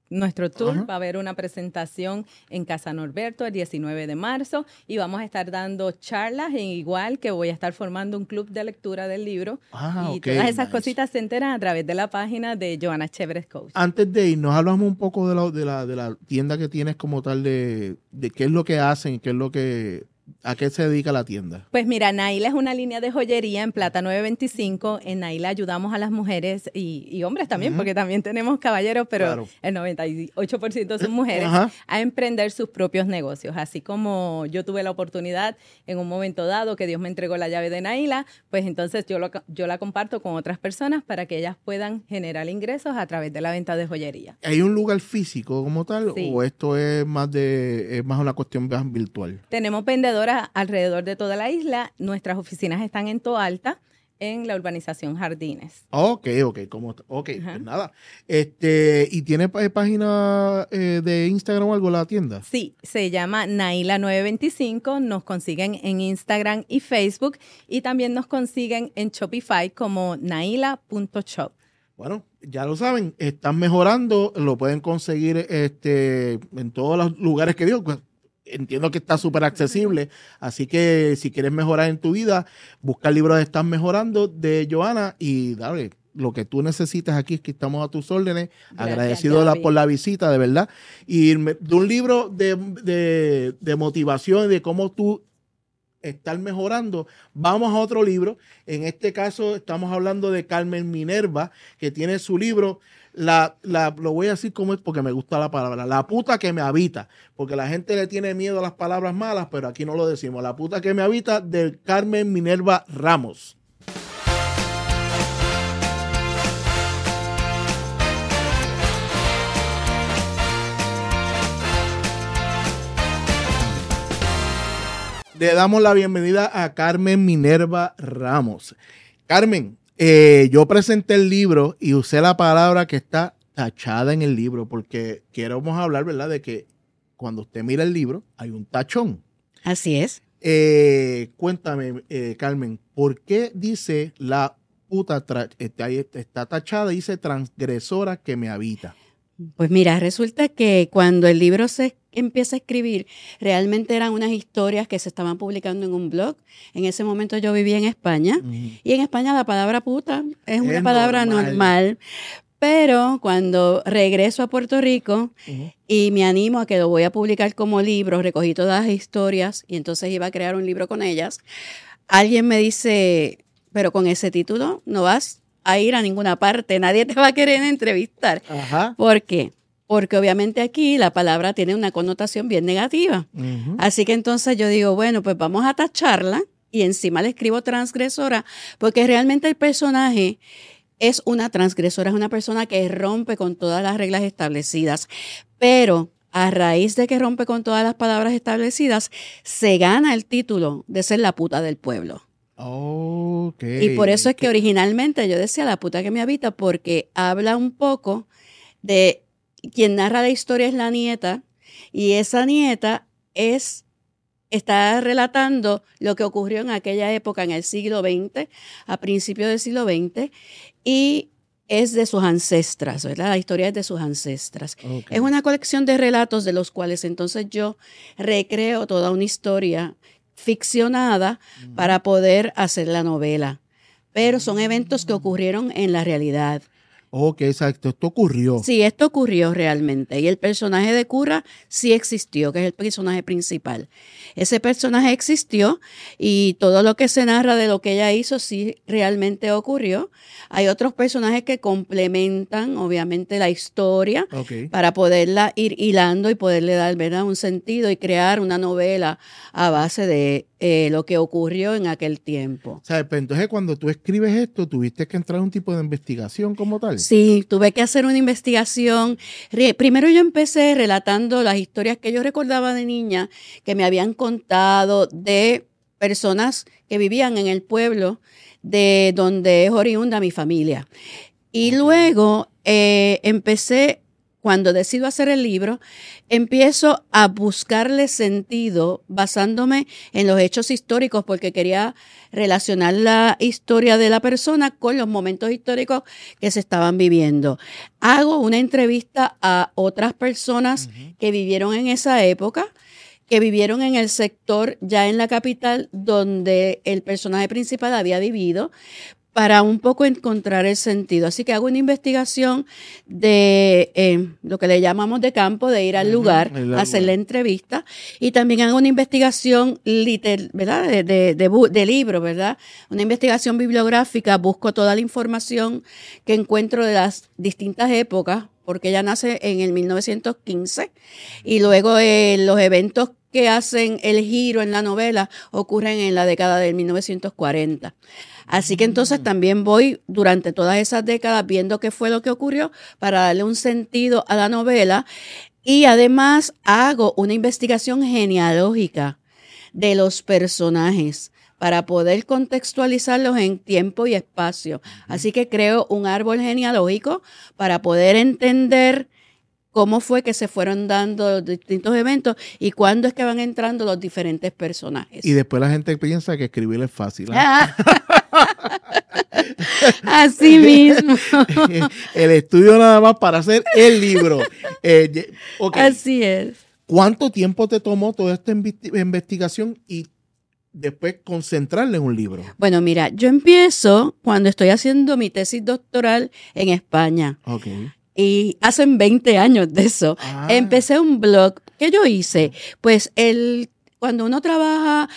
nuestro tour. Ajá. Va a haber una presentación en Casa Norberto el 19 de marzo y vamos a estar dando charlas, e igual que voy a estar formando un club de lectura del libro. Ah, Y ok, todas esas nice. cositas se enteran a través de la página de Johanna Chéveres Coach. Antes de irnos, hablamos un poco de la tienda que tienes como tal, de qué es lo que hacen, a qué se dedica la tienda. Pues mira, Naila es una línea de joyería en Plata 925. En Naila ayudamos a las mujeres y hombres también, porque también tenemos caballeros, pero Claro. el 98% son mujeres, Ajá. a emprender sus propios negocios. Así como yo tuve la oportunidad en un momento dado que Dios me entregó la llave de Naila, pues entonces yo la comparto con otras personas para que ellas puedan generar ingresos a través de la venta de joyería. ¿Hay un lugar físico como tal Sí. o esto es más una cuestión más virtual? Tenemos vendedoras alrededor de toda la isla. Nuestras oficinas están en Toalta, en la urbanización Jardines. Ok, pues nada. ¿Y tiene página de Instagram o algo la tienda? Sí, se llama Naila 925. Nos consiguen en Instagram y Facebook y también nos consiguen en Shopify como naila.shop. Bueno, ya lo saben, están mejorando, lo pueden conseguir en todos los lugares que digo. Pues, entiendo que está súper accesible, así que si quieres mejorar en tu vida, busca el libro de Estás Mejorando de Johanna y dale, lo que tú necesitas aquí es que estamos a tus órdenes. Gracias, Agradecido Gaby. por la visita, de verdad. Y de un libro de motivación y de cómo tú estar mejorando, vamos a otro libro. En este caso estamos hablando de Carmen Minerva, que tiene su libro, lo voy a decir como es porque me gusta la palabra, La puta que me habita, porque la gente le tiene miedo a las palabras malas, pero aquí no lo decimos. La puta que me habita, de Carmen Minerva Ramos. Le damos la bienvenida a Carmen Minerva Ramos. Carmen, yo presenté el libro y usé la palabra que está tachada en el libro, porque queremos hablar, ¿verdad?, de que cuando usted mira el libro hay un tachón. Así es. Cuéntame, Carmen, ¿por qué dice la puta, está tachada, dice transgresora que me habita? Pues mira, resulta que cuando el libro se empieza a escribir, realmente eran unas historias que se estaban publicando en un blog. En ese momento yo vivía en España y en España la palabra puta es una palabra normal. Pero cuando regreso a Puerto Rico y me animo a que lo voy a publicar como libro, recogí todas las historias y entonces iba a crear un libro con ellas, alguien me dice, pero con ese título no vas a ir a ninguna parte, nadie te va a querer entrevistar. Ajá. ¿Por qué? Porque obviamente aquí la palabra tiene una connotación bien negativa. Así que entonces yo digo, bueno, pues vamos a tacharla y encima le escribo transgresora, porque realmente el personaje es una transgresora, es una persona que rompe con todas las reglas establecidas, pero a raíz de que rompe con todas las palabras establecidas, se gana el título de ser la puta del pueblo. Okay. Y por eso es que originalmente yo decía la puta que me habita, porque habla un poco de quien narra la historia es la nieta, y esa nieta está relatando lo que ocurrió en aquella época, en el siglo XX, a principios del siglo XX, y es de sus ancestras, ¿verdad? La historia es de sus ancestras. Okay. Es una colección de relatos de los cuales entonces yo recreo toda una historia ficcionada para poder hacer la novela. Pero son eventos que ocurrieron en la realidad. Ok, exacto. Esto ocurrió. Sí, esto ocurrió realmente. Y el personaje de Curra sí existió, que es el personaje principal. Ese personaje existió y todo lo que se narra de lo que ella hizo sí realmente ocurrió. Hay otros personajes que complementan, obviamente, la historia para poderla ir hilando y poderle dar, ¿verdad?, un sentido y crear una novela a base de lo que ocurrió en aquel tiempo. O sea, pero entonces cuando tú escribes esto, tuviste que entrar a un tipo de investigación como tal. Sí, tuve que hacer una investigación. Primero yo empecé relatando las historias que yo recordaba de niña, que me habían contado de personas que vivían en el pueblo de donde es oriunda mi familia. Y luego empecé, cuando decido hacer el libro, empiezo a buscarle sentido basándome en los hechos históricos porque quería relacionar la historia de la persona con los momentos históricos que se estaban viviendo. Hago una entrevista a otras personas que vivieron en esa época, que vivieron en el sector ya en la capital donde el personaje principal había vivido, para un poco encontrar el sentido. Así que hago una investigación de lo que le llamamos de campo, de ir al lugar, hacer la entrevista, y también hago una investigación ¿verdad? De libro, ¿verdad? Una investigación bibliográfica, busco toda la información que encuentro de las distintas épocas, porque ella nace en el 1915, y luego los eventos que hacen el giro en la novela ocurren en la década del 1940. Así que entonces también voy durante todas esas décadas viendo qué fue lo que ocurrió para darle un sentido a la novela, y además hago una investigación genealógica de los personajes para poder contextualizarlos en tiempo y espacio. Así que creo un árbol genealógico para poder entender cómo fue que se fueron dando los distintos eventos y cuándo es que van entrando los diferentes personajes. Y después la gente piensa que escribir es fácil. Así mismo. El estudio nada más para hacer el libro. Okay. Así es. ¿Cuánto tiempo te tomó toda esta investigación y después concentrarla en un libro? Bueno, mira, yo empiezo cuando estoy haciendo mi tesis doctoral en España. Okay. Y hacen 20 años de eso. Empecé un blog. ¿Qué yo hice? Pues cuando uno trabaja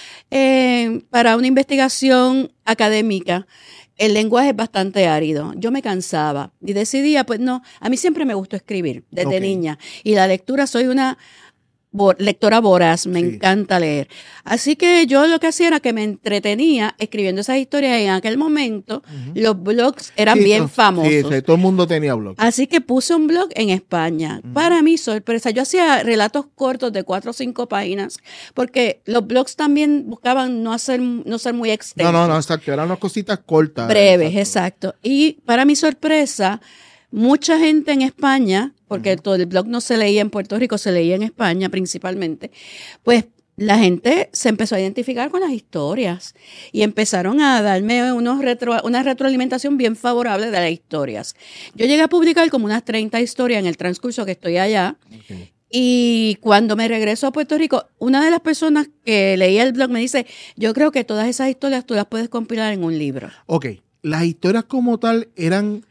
para una investigación académica, el lenguaje es bastante árido. Yo me cansaba y decidía, pues no, a mí siempre me gustó escribir desde niña. Y la lectura, soy una lectora voraz, me encanta leer. Así que yo lo que hacía era que me entretenía escribiendo esas historias. En aquel momento los blogs eran bien famosos. Sí, todo el mundo tenía blog. Así que puse un blog en España. Para mi sorpresa, yo hacía relatos cortos de 4 o 5 páginas, porque los blogs también buscaban no ser muy extensos. No, exacto. Eran unas cositas cortas. Breves, exacto. Y para mi sorpresa, mucha gente en España, porque todo el blog no se leía en Puerto Rico, se leía en España principalmente, pues la gente se empezó a identificar con las historias y empezaron a darme una retroalimentación bien favorable de las historias. Yo llegué a publicar como unas 30 historias en el transcurso que estoy allá. Okay. Y cuando me regreso a Puerto Rico, una de las personas que leía el blog me dice, yo creo que todas esas historias tú las puedes compilar en un libro. Ok, las historias como tal eran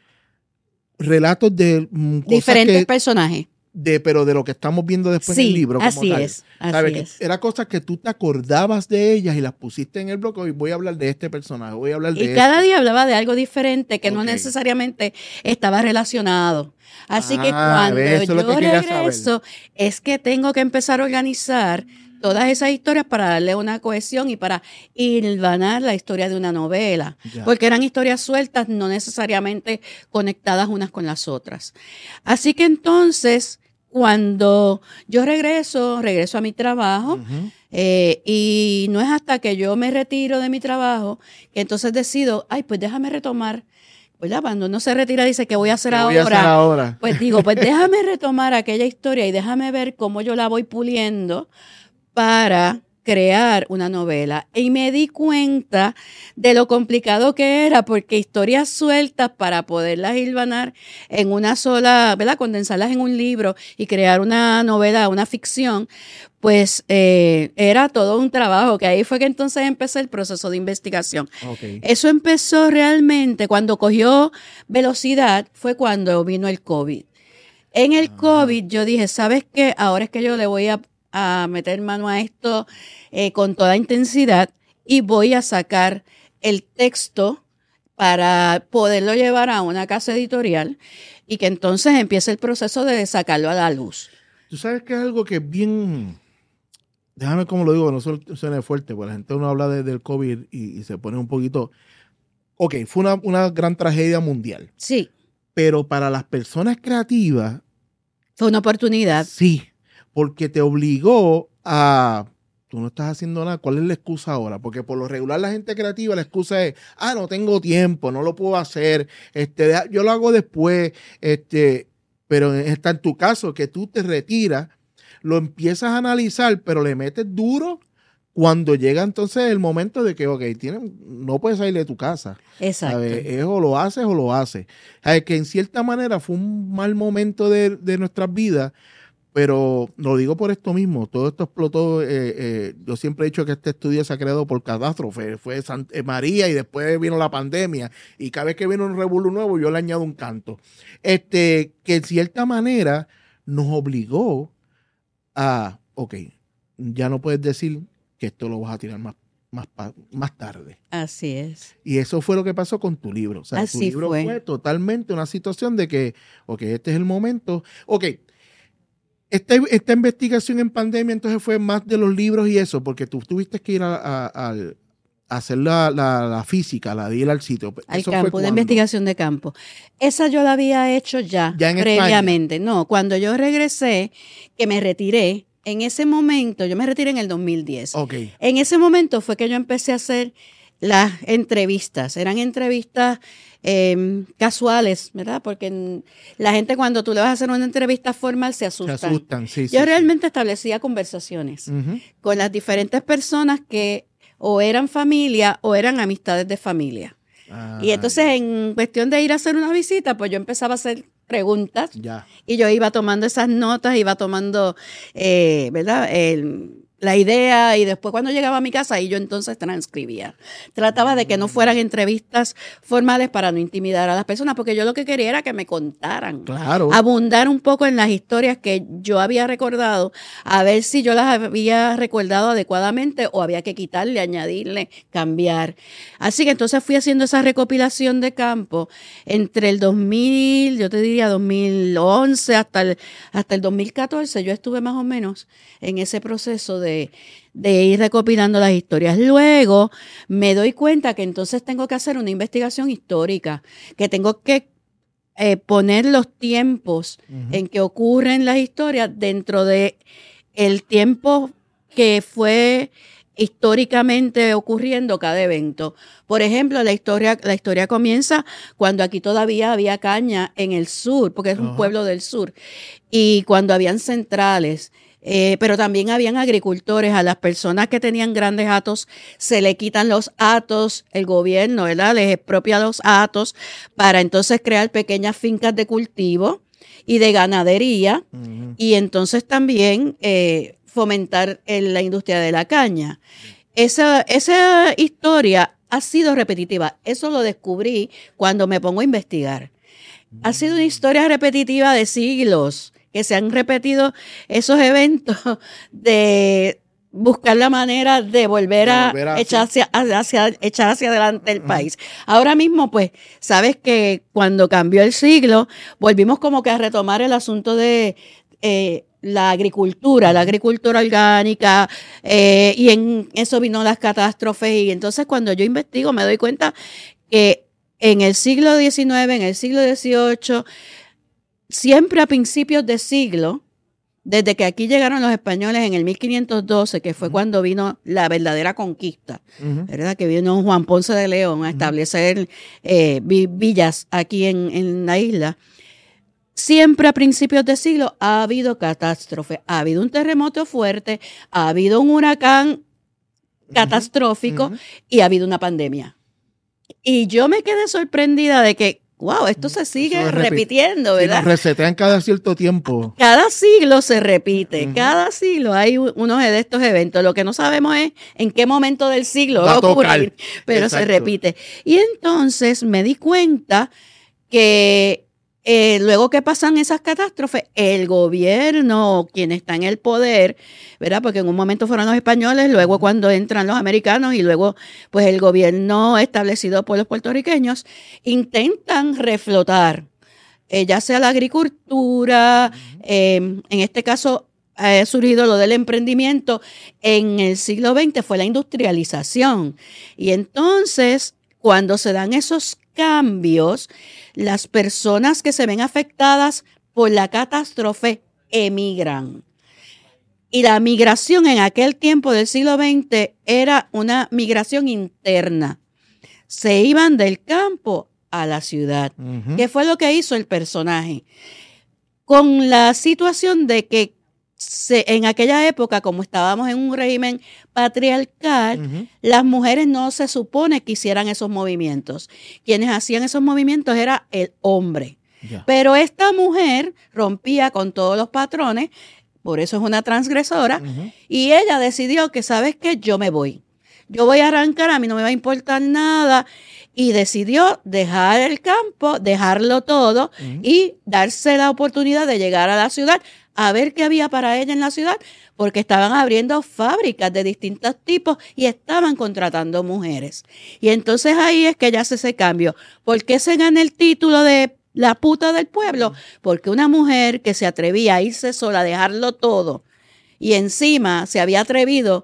relatos de diferentes personajes. Pero de lo que estamos viendo después en el libro. Como así tal. Es. Así es. Era cosas que tú te acordabas de ellas y las pusiste en el blog. Hoy voy a hablar de este personaje, voy a hablar de Y cada día hablaba de algo diferente que no necesariamente estaba relacionado. Así que cuando yo regreso, es que tengo que empezar a organizar todas esas historias para darle una cohesión y para hilvanar la historia de una novela. Porque eran historias sueltas, no necesariamente conectadas unas con las otras. Así que entonces, cuando yo regreso a mi trabajo, y no es hasta que yo me retiro de mi trabajo que entonces decido, pues déjame retomar. ¿Verdad? Cuando uno se retira dice, ¿qué voy a hacer ahora? Pues digo, pues déjame retomar aquella historia y déjame ver cómo yo la voy puliendo para crear una novela. Y me di cuenta de lo complicado que era, porque historias sueltas para poderlas hilvanar en una sola, ¿verdad? Condensarlas en un libro y crear una novela, una ficción, pues era todo un trabajo, que ahí fue que entonces empecé el proceso de investigación. Okay. Eso empezó realmente cuando cogió velocidad, fue cuando vino el COVID. En el COVID yo dije, ¿sabes qué? Ahora es que yo le voy a meter mano a esto con toda intensidad y voy a sacar el texto para poderlo llevar a una casa editorial y que entonces empiece el proceso de sacarlo a la luz. Tú sabes que es algo que es bien, déjame cómo lo digo, no suene fuerte, porque la gente uno habla del COVID y se pone un poquito, fue una gran tragedia mundial. Sí. Pero para las personas creativas, fue una oportunidad. Sí. Porque te obligó a, tú no estás haciendo nada, ¿cuál es la excusa ahora? Porque por lo regular la gente creativa, la excusa es, no tengo tiempo, no lo puedo hacer, yo lo hago después, pero está en tu caso, que tú te retiras, lo empiezas a analizar, pero le metes duro cuando llega entonces el momento de que, ok, no puedes salir de tu casa. Exacto. ¿Sabes? Es o lo haces o lo haces. ¿Sabes? Que en cierta manera fue un mal momento de nuestras vidas, pero lo digo por esto mismo. Todo esto explotó. Yo siempre he dicho que este estudio se ha creado por catástrofe. Fue María y después vino la pandemia. Y cada vez que viene un revolú nuevo, yo le añado un canto. Que en cierta manera nos obligó a, ok, ya no puedes decir que esto lo vas a tirar más tarde. Así es. Y eso fue lo que pasó con tu libro. O sea, Así tu libro fue totalmente una situación de que, ok, este es el momento. Ok, esta investigación en pandemia entonces fue más de los libros y eso, porque tú tuviste que ir a hacer la física, la de ir al sitio. Al ¿Eso campo, fue de cuándo? investigación de campo. Esa yo la había hecho ya ¿Ya en previamente. No, cuando yo regresé, que me retiré, en ese momento, yo me retiré en el 2010. Ok. En ese momento fue que yo empecé a hacer las entrevistas. Eran entrevistas casuales, ¿verdad? Porque la gente cuando tú le vas a hacer una entrevista formal se asustan. Se asustan, sí. Yo realmente establecía conversaciones con las diferentes personas que o eran familia o eran amistades de familia. Y entonces en cuestión de ir a hacer una visita, pues yo empezaba a hacer preguntas y yo iba tomando esas notas, iba tomando, ¿verdad? La idea, y después cuando llegaba a mi casa, ahí yo entonces transcribía. Trataba de que no fueran entrevistas formales para no intimidar a las personas, porque yo lo que quería era que me contaran. Claro. Abundar un poco en las historias que yo había recordado, a ver si yo las había recordado adecuadamente o había que quitarle, añadirle, cambiar. Así que entonces fui haciendo esa recopilación de campo entre el 2000, yo te diría 2011 hasta el 2014. Yo estuve más o menos en ese proceso de ir recopilando las historias. Luego me doy cuenta que entonces tengo que hacer una investigación histórica, que tengo que poner los tiempos en que ocurren las historias dentro de el tiempo que fue históricamente ocurriendo cada evento. Por ejemplo, la historia comienza cuando aquí todavía había caña en el sur, porque es un pueblo del sur, y cuando habían centrales. Pero también habían agricultores. A las personas que tenían grandes hatos se le quitan los hatos, el gobierno, ¿verdad?, les expropia los hatos para entonces crear pequeñas fincas de cultivo y de ganadería y entonces también fomentar la industria de la caña. Esa historia ha sido repetitiva. Eso lo descubrí cuando me pongo a investigar. Ha sido una historia repetitiva de siglos, que se han repetido esos eventos de buscar la manera de volver a echar hacia adelante el país. Ahora mismo, pues, sabes que cuando cambió el siglo, volvimos como que a retomar el asunto de la agricultura orgánica, y en eso vino las catástrofes. Y entonces cuando yo investigo me doy cuenta que en el siglo XIX, en el siglo XVIII, siempre a principios de siglo, desde que aquí llegaron los españoles en el 1512, que fue cuando vino la verdadera conquista, ¿verdad? Que vino Juan Ponce de León a establecer villas aquí en la isla. Siempre a principios de siglo ha habido catástrofe, ha habido un terremoto fuerte, ha habido un huracán catastrófico y ha habido una pandemia. Y yo me quedé sorprendida de que, wow, esto se sigue repitiendo, ¿verdad? Sí, nos resetean cada cierto tiempo. Cada siglo se repite, cada siglo hay uno de estos eventos. Lo que no sabemos es en qué momento del siglo va a ocurrir, pero se repite. Y entonces me di cuenta que luego que pasan esas catástrofes, el gobierno, quien está en el poder, ¿verdad? Porque en un momento fueron los españoles, luego cuando entran los americanos y luego pues el gobierno establecido por los puertorriqueños, intentan reflotar, ya sea la agricultura, en este caso ha surgido lo del emprendimiento. En el siglo XX fue la industrialización. Y entonces, cuando se dan esos cambios, las personas que se ven afectadas por la catástrofe emigran. Y la migración en aquel tiempo del siglo XX era una migración interna. Se iban del campo a la ciudad. ¿Qué fue lo que hizo el personaje? con la situación de que en aquella época, como estábamos en un régimen patriarcal, las mujeres no se supone que hicieran esos movimientos. Quienes hacían esos movimientos era el hombre. Ya. Pero esta mujer rompía con todos los patrones, por eso es una transgresora, y ella decidió que, ¿sabes qué? Yo me voy. Yo voy a arrancar, a mí no me va a importar nada. Y decidió dejar el campo, dejarlo todo y darse la oportunidad de llegar a la ciudad a ver qué había para ella en la ciudad, porque estaban abriendo fábricas de distintos tipos y estaban contratando mujeres. Y entonces ahí es que ella hace ese cambio. ¿Por qué se gana el título de la puta del pueblo? Porque una mujer que se atrevía a irse sola, a dejarlo todo, y encima se había atrevido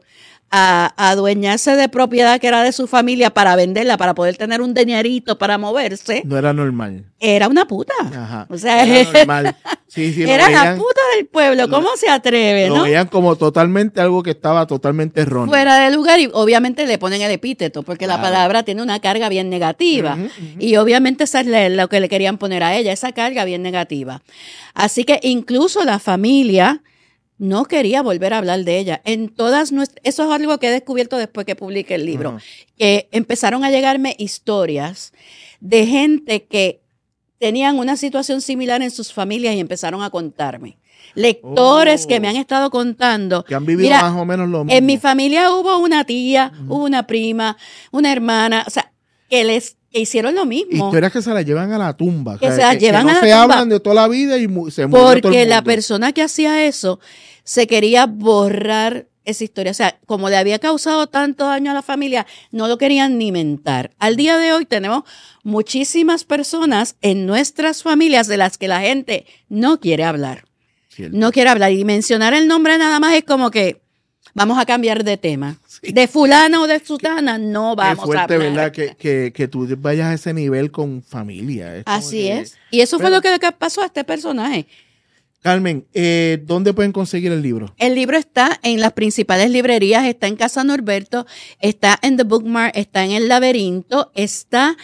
a adueñarse de propiedad que era de su familia para venderla, para poder tener un dinerito para moverse. No era normal. Era una puta. Ajá. O sea, era normal. Sí, era la puta del pueblo. ¿Cómo se atreve, lo no? veían como totalmente algo que estaba totalmente erróneo. Fuera de lugar, y obviamente le ponen el epíteto, porque Claro. la palabra tiene una carga bien negativa. Y obviamente eso es lo que le querían poner a ella, esa carga bien negativa. Así que incluso la familia no quería volver a hablar de ella. Eso es algo que he descubierto después que publiqué el libro. Que empezaron a llegarme historias de gente que tenían una situación similar en sus familias y empezaron a contarme. Lectores que me han estado contando. Que han vivido más o menos lo mismo. En mi familia hubo una tía, hubo una prima, una hermana, o sea, que hicieron lo mismo. Historias que se las llevan a la tumba. Que se las llevan a la no se tumba. hablan de toda la vida y se muere todo el Porque la mundo. persona que hacía eso se quería borrar esa historia. O sea, como le había causado tanto daño a la familia, no lo querían ni mentar. Al día de hoy tenemos muchísimas personas en nuestras familias de las que la gente no quiere hablar. Cierto. No quiere hablar. Y mencionar el nombre nada más es como que vamos a cambiar de tema. Sí. De fulana o de sutana no Qué vamos a fuerte, hablar. ¿verdad? Que tú vayas a ese nivel con familia. Es como Así que- es. Y eso fue Bueno. lo que pasó a este personaje. Carmen, ¿dónde pueden conseguir el libro? El libro está en las principales librerías, está en Casa Norberto, está en The Bookmark, está en El Laberinto, está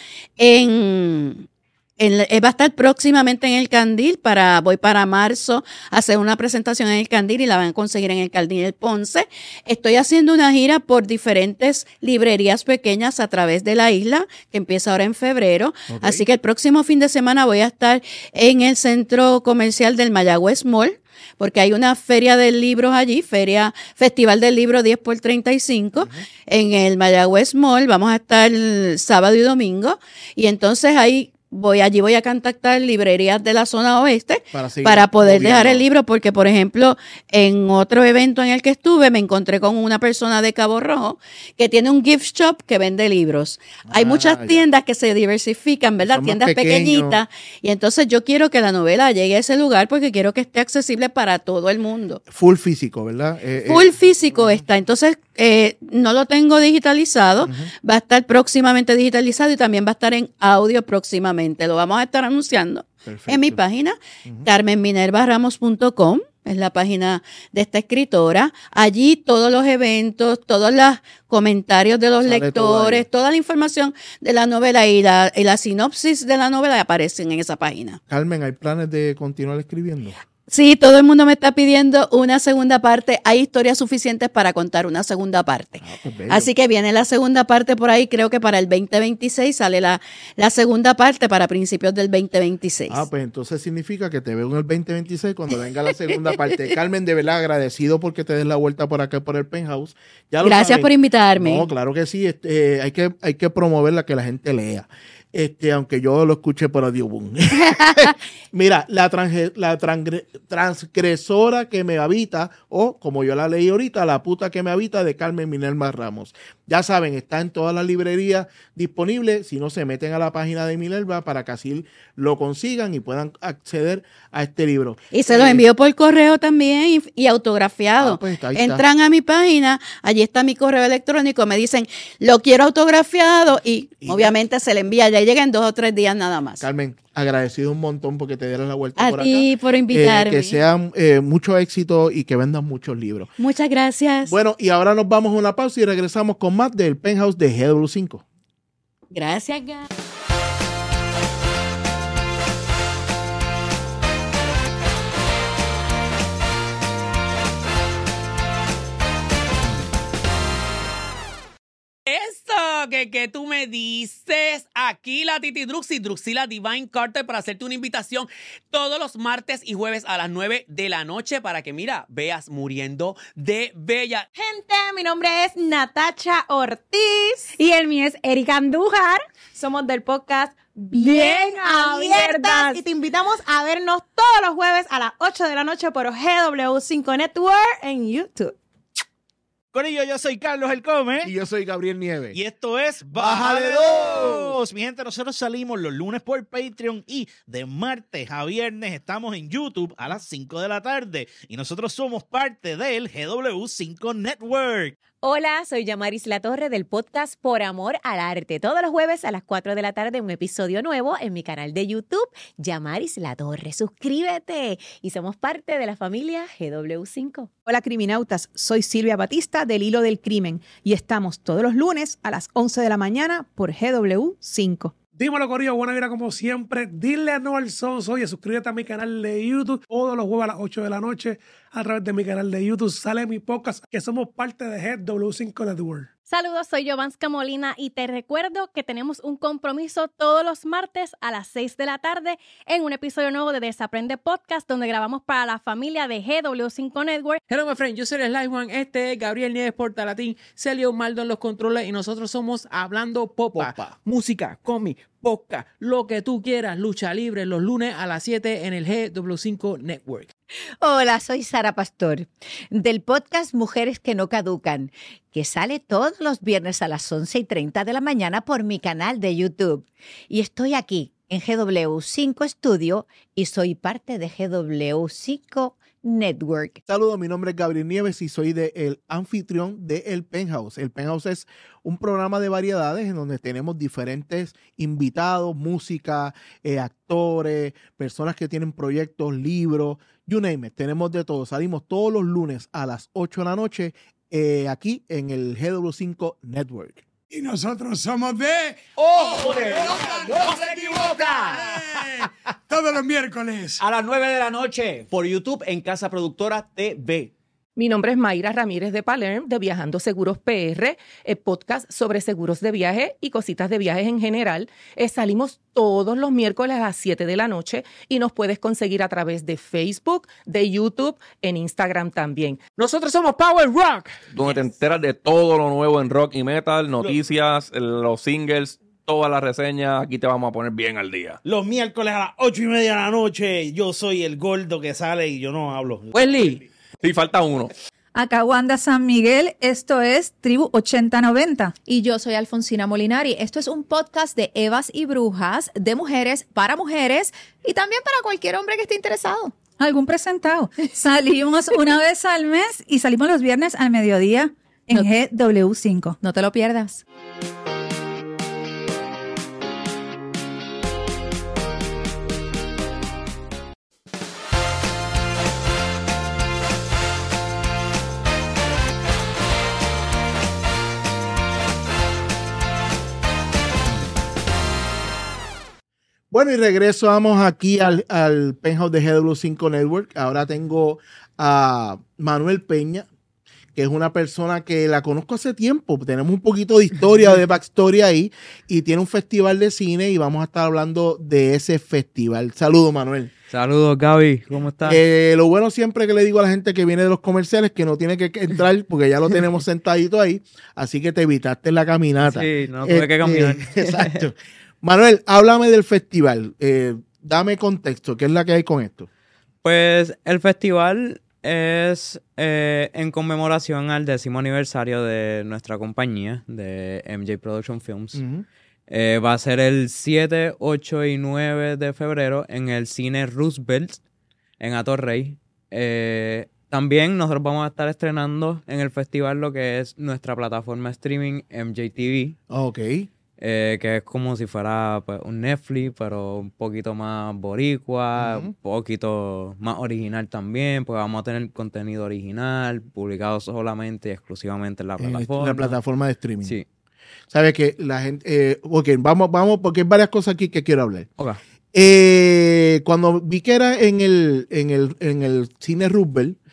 va a estar próximamente en El Candil, voy para marzo a hacer una presentación en El Candil y la van a conseguir en El Candil El Ponce. Estoy haciendo una gira por diferentes librerías pequeñas a través de la isla, que empieza ahora en febrero. Ok. Así que el próximo fin de semana voy a estar en el centro comercial del Mayagüez Mall, porque hay una feria de libros allí, Festival del Libro 10x35, en el Mayagüez Mall. Vamos a estar el sábado y domingo, y entonces allí voy a contactar librerías de la zona oeste para poder dejar el libro, porque por ejemplo en otro evento en el que estuve me encontré con una persona de Cabo Rojo que tiene un gift shop que vende libros. Hay muchas ya. tiendas que se diversifican, ¿verdad? Son más Tiendas pequeños. pequeñitas, y entonces yo quiero que la novela llegue a ese lugar porque quiero que esté accesible para todo el mundo. Full físico, ¿verdad? Full físico está, entonces no lo tengo digitalizado, va a estar próximamente digitalizado y también va a estar en audio próximamente. Lo vamos a estar anunciando en mi página, carmenminervaramos.com, es la página de esta escritora. Allí todos los eventos, todos los comentarios de los Sale lectores, toda la información de la novela y la sinopsis de la novela aparecen en esa página. Carmen, ¿hay planes de continuar escribiendo? Sí, todo el mundo me está pidiendo una segunda parte. Hay historias suficientes para contar una segunda parte. Pues bello. Así que viene la segunda parte por ahí, creo que para el 2026 sale la segunda parte para principios del 2026. Pues entonces significa que te veo en el 2026 cuando venga la segunda parte. Carmen, de verdad agradecido porque te des la vuelta por acá por el Penthouse. Ya lo Gracias saben. por invitarme. No, claro que sí. Hay que promoverla, que la gente lea. Aunque yo lo escuché por audioboom. Mira, la transgresora que me habita, o como yo la leí ahorita, La puta que me habita, de Carmen Minerva Ramos. Ya saben, está en todas las librerías disponible. Si no, se meten a la página de Minerva para que así lo consigan y puedan acceder a este libro. Y se los envío por correo también y autografiado. Pues ahí está. Entran a mi página, allí está mi correo electrónico, me dicen, lo quiero autografiado y obviamente se le envía, ya llega en 2 o 3 días nada más. Carmen, agradecido un montón porque te dieras la vuelta A por acá. ti por invitarme. Que sean mucho éxito y que vendan muchos libros. Muchas gracias. Bueno, y ahora nos vamos a una pausa y regresamos con más del Penthouse de GW5. Gracias, Gaby. ¿qué tú me dices? Aquí la Titi Druxila Divine Carter para hacerte una invitación todos los martes y jueves a las 9 de la noche para que, mira, veas Muriendo de Bella. Gente, mi nombre es Natacha Ortiz. Y el mío es Erika Andújar. Somos del podcast Bien Abiertas. Y te invitamos a vernos todos los jueves a las 8 de la noche por GW5 Network en YouTube. Corillo, yo soy Carlos El Come. Y yo soy Gabriel Nieves. Y esto es Bájale 2. Mi gente, nosotros salimos los lunes por Patreon y de martes a viernes estamos en YouTube a las 5 de la tarde. Y nosotros somos parte del GW5 Network. Hola, soy Yamaris Latorre del podcast Por Amor al Arte. Todos los jueves a las 4 de la tarde un episodio nuevo en mi canal de YouTube, Yamaris Latorre. Suscríbete y somos parte de la familia GW5. Hola criminautas, soy Silvia Batista del Hilo del Crimen y estamos todos los lunes a las 11 de la mañana por GW5. Dímelo, corillo, buena vida como siempre. Dile no al sonso. Oye, suscríbete a mi canal de YouTube. Todos los jueves a las 8 de la noche a través de mi canal de YouTube sale mi podcast, que somos parte de GW5 Network. Saludos, soy Jovanska Molina y te recuerdo que tenemos un compromiso todos los martes a las 6 de la tarde en un episodio nuevo de Desaprende Podcast, donde grabamos para la familia de GW5 Network. Hello, my friend, yo soy el Live One, este es Gabriel Nieves Portalatín, Celio Maldo en los controles y nosotros somos Hablando Popa. Música, cómic, podcast, lo que tú quieras, lucha libre, los lunes a las 7 en el GW5 Network. Hola, soy Sara Pastor, del podcast Mujeres que no caducan, que sale todos los viernes a las 11:30 de la mañana por mi canal de YouTube. Y estoy aquí en GW5 Studio y soy parte de GW5 Network. Saludos, mi nombre es Gabriel Nieves y soy el anfitrión de El Penthouse. El Penthouse es un programa de variedades en donde tenemos diferentes invitados, música, actores, personas que tienen proyectos, libros, you name it. Tenemos de todo. Salimos todos los lunes a las 8 de la noche aquí en el GW5 Network. Y nosotros somos de... ¡Hombre! ¡No se equivoca! Todos los miércoles A las 9 de la noche por YouTube en Casa Productora TV. Mi nombre es Mayra Ramírez de Palerm, de Viajando Seguros PR, podcast sobre seguros de viaje y cositas de viajes en general. Salimos todos los miércoles a las 7 de la noche y nos puedes conseguir a través de Facebook, de YouTube, en Instagram también. Nosotros somos Power Rock, donde te enteras de todo lo nuevo en rock y metal, noticias, los singles, todas las reseñas. Aquí te vamos a poner bien al día. Los miércoles a las 8:30 de la noche, yo soy el gordo que sale y yo no hablo. Wesley. Sí, falta uno. Acá Wanda San Miguel, esto es Tribu 8090. Y yo soy Alfonsina Molinari. Esto es un podcast de Evas y Brujas, de mujeres para mujeres y también para cualquier hombre que esté interesado. Algún presentado. Salimos una vez al mes y salimos los viernes al mediodía en GW5. No te lo pierdas. Bueno, y regresamos aquí al Penthouse de GW5 Network. Ahora tengo a Manuel Peña, que es una persona que la conozco hace tiempo. Tenemos un poquito de historia, de backstory ahí, y tiene un festival de cine y vamos a estar hablando de ese festival. Saludos, Manuel. Saludos, Gaby. ¿Cómo estás? Lo bueno siempre que le digo a la gente que viene de los comerciales que no tiene que entrar porque ya lo tenemos sentadito ahí, así que te evitaste la caminata. Sí, no tuve que caminar. Exacto. Manuel, háblame del festival. Dame contexto. ¿Qué es la que hay con esto? Pues el festival es en conmemoración al 10º aniversario de nuestra compañía, de MJ Production Films. Uh-huh. Va a ser el 7, 8 y 9 de febrero en el Cine Roosevelt en Atorrey. También nosotros vamos a estar estrenando en el festival lo que es nuestra plataforma streaming MJTV. Ok. Que es como si fuera pues, un Netflix, pero un poquito más boricua, un poquito más original también, pues vamos a tener contenido original, publicado solamente y exclusivamente en la plataforma. La plataforma de streaming. Sí. ¿Sabes que la gente... ok, vamos, porque hay varias cosas aquí que quiero hablar. Okay. Cuando vi que era en el Cine Roosevelt, sí,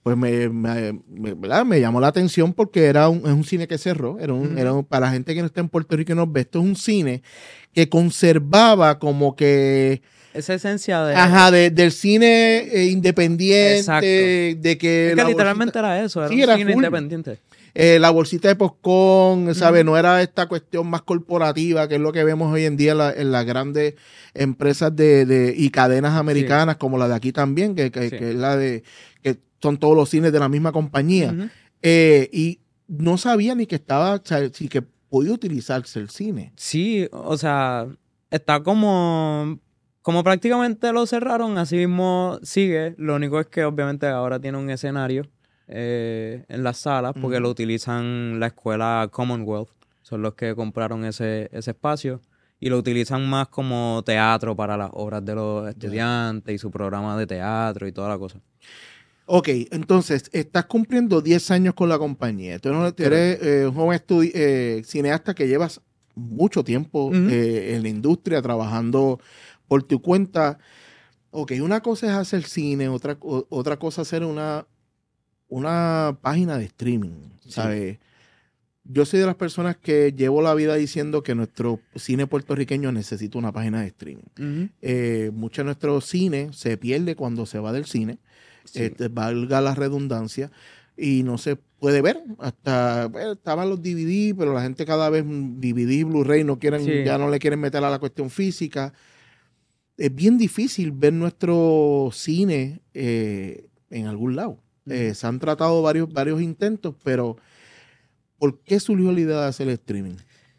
pues ¿verdad? Me llamó la atención porque es un cine que cerró. Para la gente que no está en Puerto Rico y nos ve, esto es un cine que conservaba como que esa esencia de... del cine independiente. Exacto. De que es que literalmente era eso, era un cine independiente. La bolsita de popcorn, ¿sabes? No era esta cuestión más corporativa, que es lo que vemos hoy en día en las grandes empresas y cadenas americanas, como la de aquí también, que es la de... que son todos los cines de la misma compañía. Y no sabía ni que estaba... sí que podía utilizarse el cine. Sí, o sea, está como prácticamente lo cerraron, así mismo sigue. Lo único es que obviamente ahora tiene un escenario en las salas porque lo utilizan la escuela Commonwealth. Son los que compraron ese espacio y lo utilizan más como teatro para las obras de los estudiantes y su programa de teatro y toda la cosa. Ok, entonces, estás cumpliendo 10 años con la compañía. Tú eres un joven cineasta que llevas mucho tiempo en la industria trabajando por tu cuenta. Ok, una cosa es hacer cine, otra cosa es hacer una página de streaming, ¿sabes? Sí. Yo soy de las personas que llevo la vida diciendo que nuestro cine puertorriqueño necesita una página de streaming. Mucho de nuestro cine se pierde cuando se va del cine, valga la redundancia, y no se puede ver. Hasta estaban los DVD, pero la gente cada vez DVD, Blu-ray ya no le quieren meter a la cuestión física. Es bien difícil ver nuestro cine en algún lado. Se han tratado varios intentos, pero ¿por qué surgió la idea de hacer el streaming?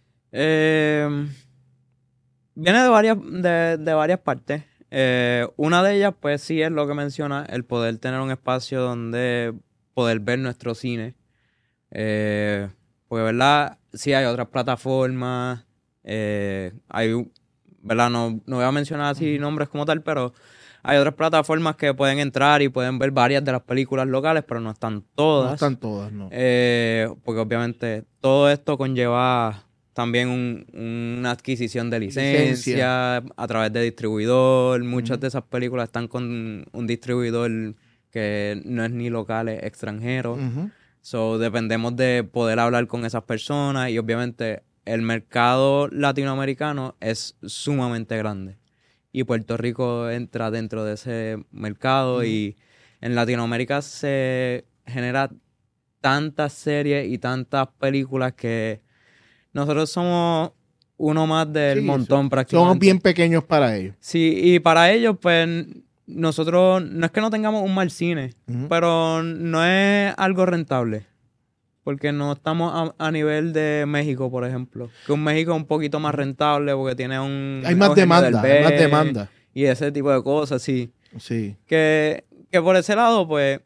Viene de varias partes. Una de ellas, pues sí, es lo que menciona, el poder tener un espacio donde poder ver nuestro cine. Porque, ¿verdad? Sí hay otras plataformas. ¿Verdad? No voy a mencionar así nombres como tal, pero hay otras plataformas que pueden entrar y pueden ver varias de las películas locales, pero no están todas. No están todas, no. Porque obviamente todo esto conlleva también una adquisición de licencia a través de distribuidor. Muchas de esas películas están con un distribuidor que no es ni local, es extranjero. So, dependemos de poder hablar con esas personas y obviamente el mercado latinoamericano es sumamente grande. Y Puerto Rico entra dentro de ese mercado y en Latinoamérica se genera tantas series y tantas películas que nosotros somos uno más del montón prácticamente. Somos bien pequeños para ellos. Sí, y para ellos pues nosotros no es que no tengamos un mal cine, pero no es algo rentable. Porque no estamos a nivel de México, por ejemplo. Que un México es un poquito más rentable porque tiene hay más demanda. Y ese tipo de cosas, sí. Sí. Que por ese lado, pues,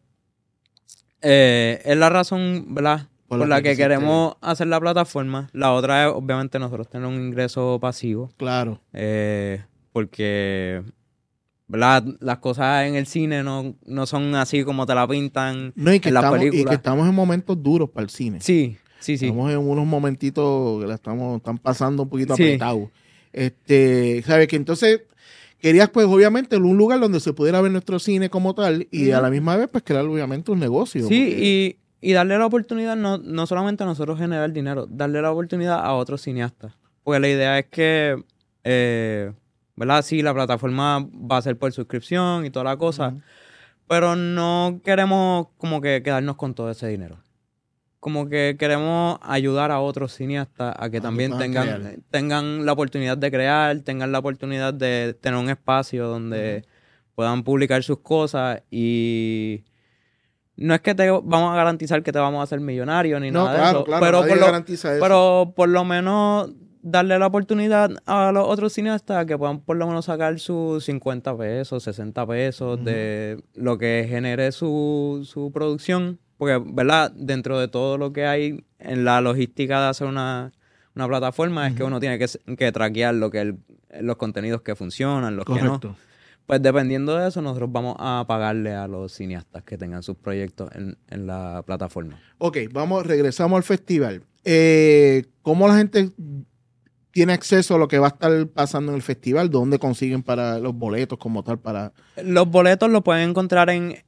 es la razón, ¿verdad? Por la que queremos hacer la plataforma. La otra es, obviamente, nosotros tener un ingreso pasivo. Claro. Porque... ¿verdad? Las cosas en el cine no son así como te la pintan en las películas. Y que estamos en momentos duros para el cine. Sí. Estamos en unos momentitos que están pasando un poquito apretados. ¿Sabes? Que entonces querías, pues, obviamente, un lugar donde se pudiera ver nuestro cine como tal y a la misma vez, pues, crear, obviamente, un negocio. Sí, y darle la oportunidad, no solamente a nosotros generar dinero, darle la oportunidad a otros cineastas. Porque la idea es que... ¿verdad? Sí, la plataforma va a ser por suscripción y toda la cosa, pero no queremos como que quedarnos con todo ese dinero. Como que queremos ayudar a otros cineastas a que también tengan la oportunidad de crear, tengan la oportunidad de tener un espacio donde puedan publicar sus cosas y... No es que te vamos a garantizar que te vamos a hacer millonario ni nada de eso, pero por lo menos... darle la oportunidad a los otros cineastas que puedan por lo menos sacar sus 50 pesos, 60 pesos de lo que genere su producción. Porque, ¿verdad? Dentro de todo lo que hay en la logística de hacer una plataforma es que uno tiene que traquear los contenidos que funcionan, los que no. Pues dependiendo de eso, nosotros vamos a pagarle a los cineastas que tengan sus proyectos en la plataforma. Ok, regresamos al festival. ¿Cómo la gente tiene acceso a lo que va a estar pasando en el festival? ¿Dónde consiguen para los boletos como tal? Los boletos los pueden encontrar en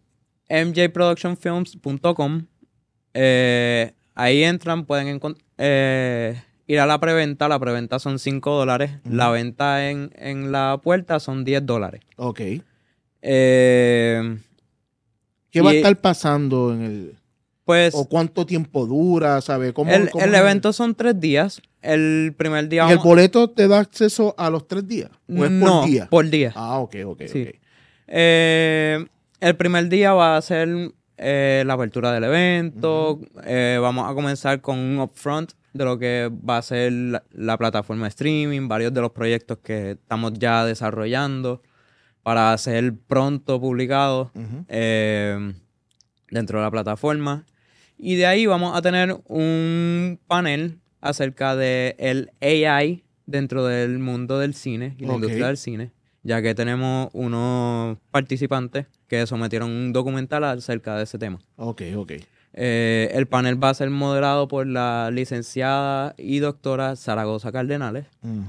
mjproductionfilms.com. Ahí entran, pueden ir a la preventa. La preventa son $5. La venta en la puerta son $10. Ok. ¿Qué va a estar pasando en el...? Pues, ¿o cuánto tiempo dura? ¿Sabe? El evento son 3 días. El primer día... ¿Y el boleto te da acceso a los 3 días? ¿O es por día? Por día. Ah, ok. Sí. El primer día va a ser la apertura del evento. Vamos a comenzar con un upfront de lo que va a ser la plataforma de streaming, varios de los proyectos que estamos ya desarrollando para ser pronto publicados dentro de la plataforma. Y de ahí vamos a tener un panel acerca de el AI dentro del mundo del cine y la industria del cine, ya que tenemos unos participantes que sometieron un documental acerca de ese tema. El panel va a ser moderado por la licenciada y doctora Zaragoza Cardenales.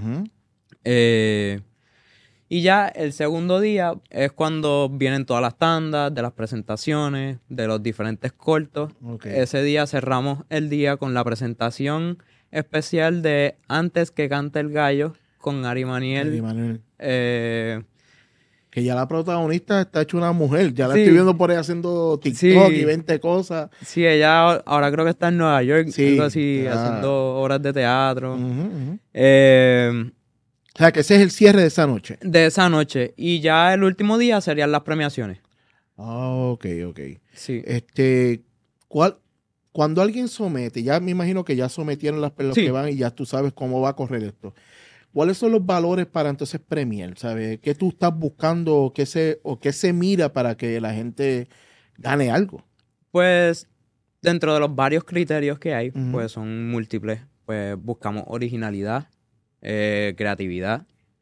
Y ya el segundo día es cuando vienen todas las tandas de las presentaciones, de los diferentes cortos. Ese día cerramos el día con la presentación especial de Antes que cante el gallo con Ari Maniel. Que ya la protagonista está hecha una mujer. Ya la estoy viendo por ahí haciendo TikTok y 20 cosas. Sí, ella ahora creo que está en Nueva York, algo así, haciendo obras de teatro. O sea, que ese es el cierre de esa noche. De esa noche. Y ya el último día serían las premiaciones. Ok. Sí. Cuando alguien somete, ya me imagino que ya sometieron los que van y ya tú sabes cómo va a correr esto. ¿Cuáles son los valores para entonces premiar? ¿Sabes? ¿Qué tú estás buscando o qué se mira para que la gente gane algo? Pues dentro de los varios criterios que hay, pues son múltiples. Pues buscamos originalidad, creatividad,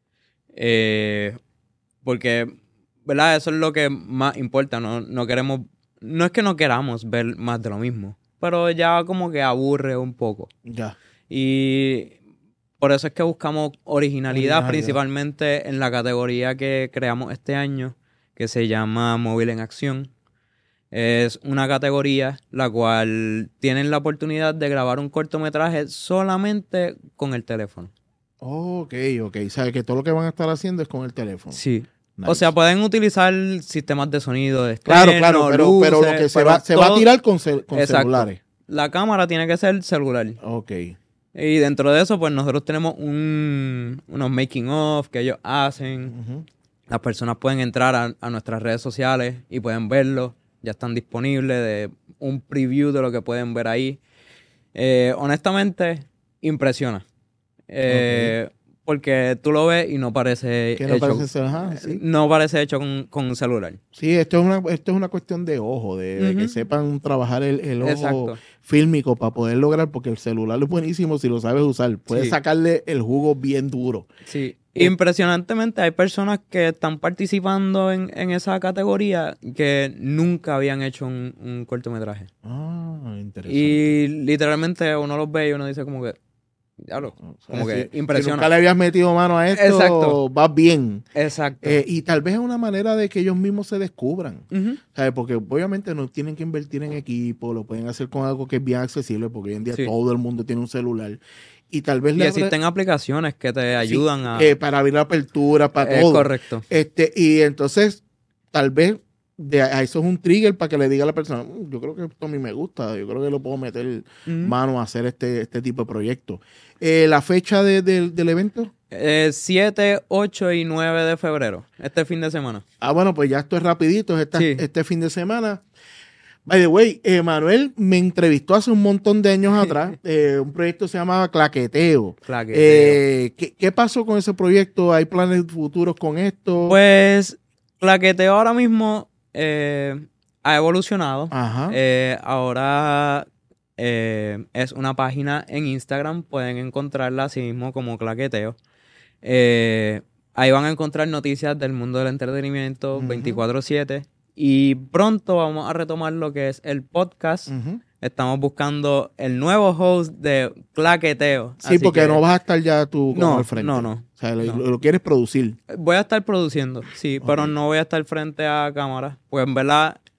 porque, ¿verdad? Eso es lo que más importa. No queremos, no es que no queramos ver más de lo mismo, pero ya como que aburre un poco. Ya. Y por eso es que buscamos originalidad, principalmente en la categoría que creamos este año, que se llama Móvil en Acción. Es una categoría la cual tienen la oportunidad de grabar un cortometraje solamente con el teléfono. Ok. ¿Sabes? Que todo lo que van a estar haciendo es con el teléfono. Sí. Nice. O sea, pueden utilizar sistemas de sonido externo, claro, pero lo que se va a tirar con celulares. La cámara tiene que ser celular. Ok. Y dentro de eso, pues nosotros tenemos unos making of que ellos hacen. Las personas pueden entrar a nuestras redes sociales y pueden verlo. Ya están disponibles, de un preview de lo que pueden ver ahí. Honestamente, impresiona. Porque tú lo ves y no parece no parece hecho con un celular. Sí, esto es una cuestión de ojo, de que sepan trabajar el ojo fílmico para poder lograr, porque el celular es buenísimo si lo sabes usar. Puedes sacarle el jugo bien duro. Sí. Impresionantemente hay personas que están participando en esa categoría que nunca habían hecho un cortometraje. Interesante. Y literalmente uno los ve y uno dice como que, diablo, como que impresiona. Si nunca le habías metido mano a esto, vas bien. Exacto. Y tal vez es una manera de que ellos mismos se descubran. ¿Sabes? Porque obviamente no tienen que invertir en equipo, lo pueden hacer con algo que es bien accesible, porque hoy en día todo el mundo tiene un celular. Y tal vez existen aplicaciones que te ayudan para abrir la apertura, para todo. Correcto. Y entonces, tal vez eso es un trigger para que le diga a la persona, yo creo que esto a mí me gusta, yo creo que lo puedo meter mano a hacer este tipo de proyecto. ¿La fecha del evento? 7, 8 y 9 de febrero, este fin de semana. Bueno, pues ya esto es rapidito, este fin de semana. By the way, Manuel me entrevistó hace un montón de años atrás. Un proyecto se llamaba Claqueteo. ¿Qué pasó con ese proyecto? ¿Hay planes futuros con esto? Pues Claqueteo ahora mismo ha evolucionado. Ahora es una página en Instagram. Pueden encontrarla así mismo como Claqueteo. Ahí van a encontrar noticias del mundo del entretenimiento 24/7. Y pronto vamos a retomar lo que es el podcast. Estamos buscando el nuevo host de Claqueteo. Sí, porque no vas a estar ya tú como al frente. No. O sea, lo quieres producir. Voy a estar produciendo, sí, pero no voy a estar frente a cámara. Pues en verdad,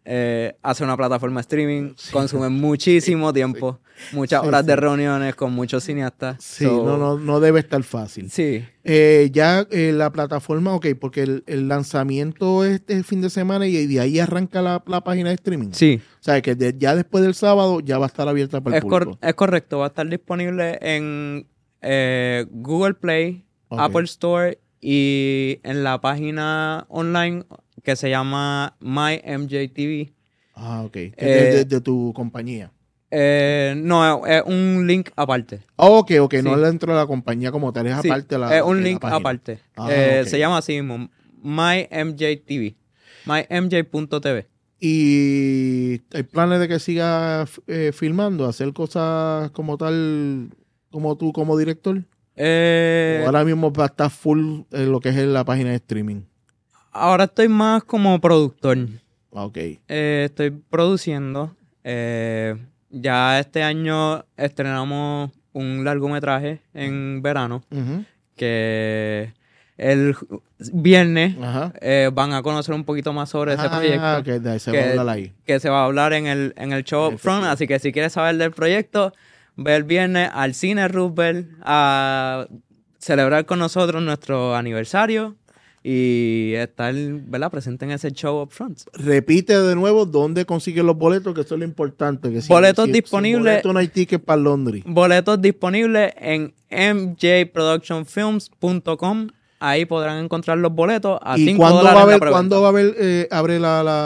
hacer una plataforma de streaming consume muchísimo tiempo, muchas horas de reuniones con muchos cineastas. Sí, no debe estar fácil. Sí. La plataforma, ok, porque el lanzamiento es este fin de semana y de ahí arranca la página de streaming. Sí. O sea, que ya después del sábado ya va a estar abierta para el público. Es correcto, va a estar disponible en Google Play, Apple Store y en la página online que se llama MyMJTV. Ah, ok. De tu compañía. No, es un link aparte. Ok, sí. No Sí. dentro de la compañía como tal, es aparte. Es un link página. aparte. Okay. Se llama así mismo, MyMJTV, mymj.tv. ¿Y hay planes de que siga filmando, hacer cosas como tal, como tú como director? ¿O ahora mismo va a estar full en lo que es la página de streaming? Ahora estoy más como productor. Ok. Estoy produciendo. Ya este año estrenamos un largometraje en verano que el viernes van a conocer un poquito más sobre ese proyecto. Que se va a hablar en el show Upfront. Así que si quieres saber del proyecto, ve el viernes al Cine Roosevelt a celebrar con nosotros nuestro aniversario y estar, ¿verdad?, presente en ese show Upfront. Repite de nuevo dónde consiguen los boletos, que eso es lo importante. Que Boletos disponibles. Sin boleto no hay tickets para Londres. Boletos disponibles en mjproductionfilms.com. Ahí podrán encontrar los boletos a $5 ¿Cuándo va a haber, abre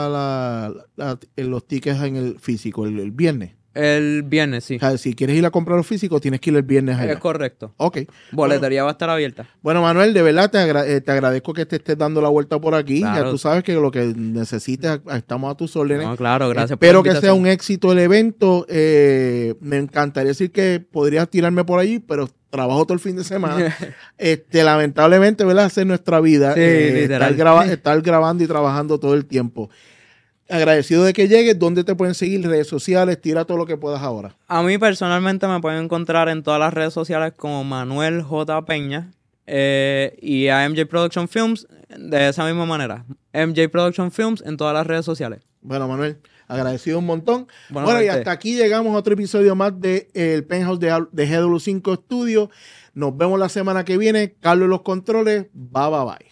los tickets en el físico? ¿El viernes? El viernes, sí. O sea, si quieres ir a comprar los físicos, tienes que ir el viernes allá. Es correcto. Ok. Boletería va a estar abierta. Bueno, Manuel, de verdad te agradezco que te estés dando la vuelta por aquí. Claro. Ya tú sabes que lo que necesites, estamos a tus órdenes. No, claro, gracias por la invitación. Espero que sea invitación. un éxito el evento. Me encantaría decir que podrías tirarme por allí, pero trabajo todo el fin de semana. Lamentablemente, ¿verdad? Esa es nuestra vida. Sí, literal. Estar grabando y trabajando todo el tiempo. Agradecido de que llegues. ¿Dónde te pueden seguir? Redes sociales, tira todo lo que puedas ahora. A mí personalmente me pueden encontrar en todas las redes sociales como Manuel J. Peña y a MJ Production Films de esa misma manera. MJ Production Films en todas las redes sociales. Bueno, Manuel, agradecido un montón. Bueno, y hasta aquí llegamos a otro episodio más de El Penthouse de GW5 Studio. Nos vemos la semana que viene. Carlos en los controles. Bye.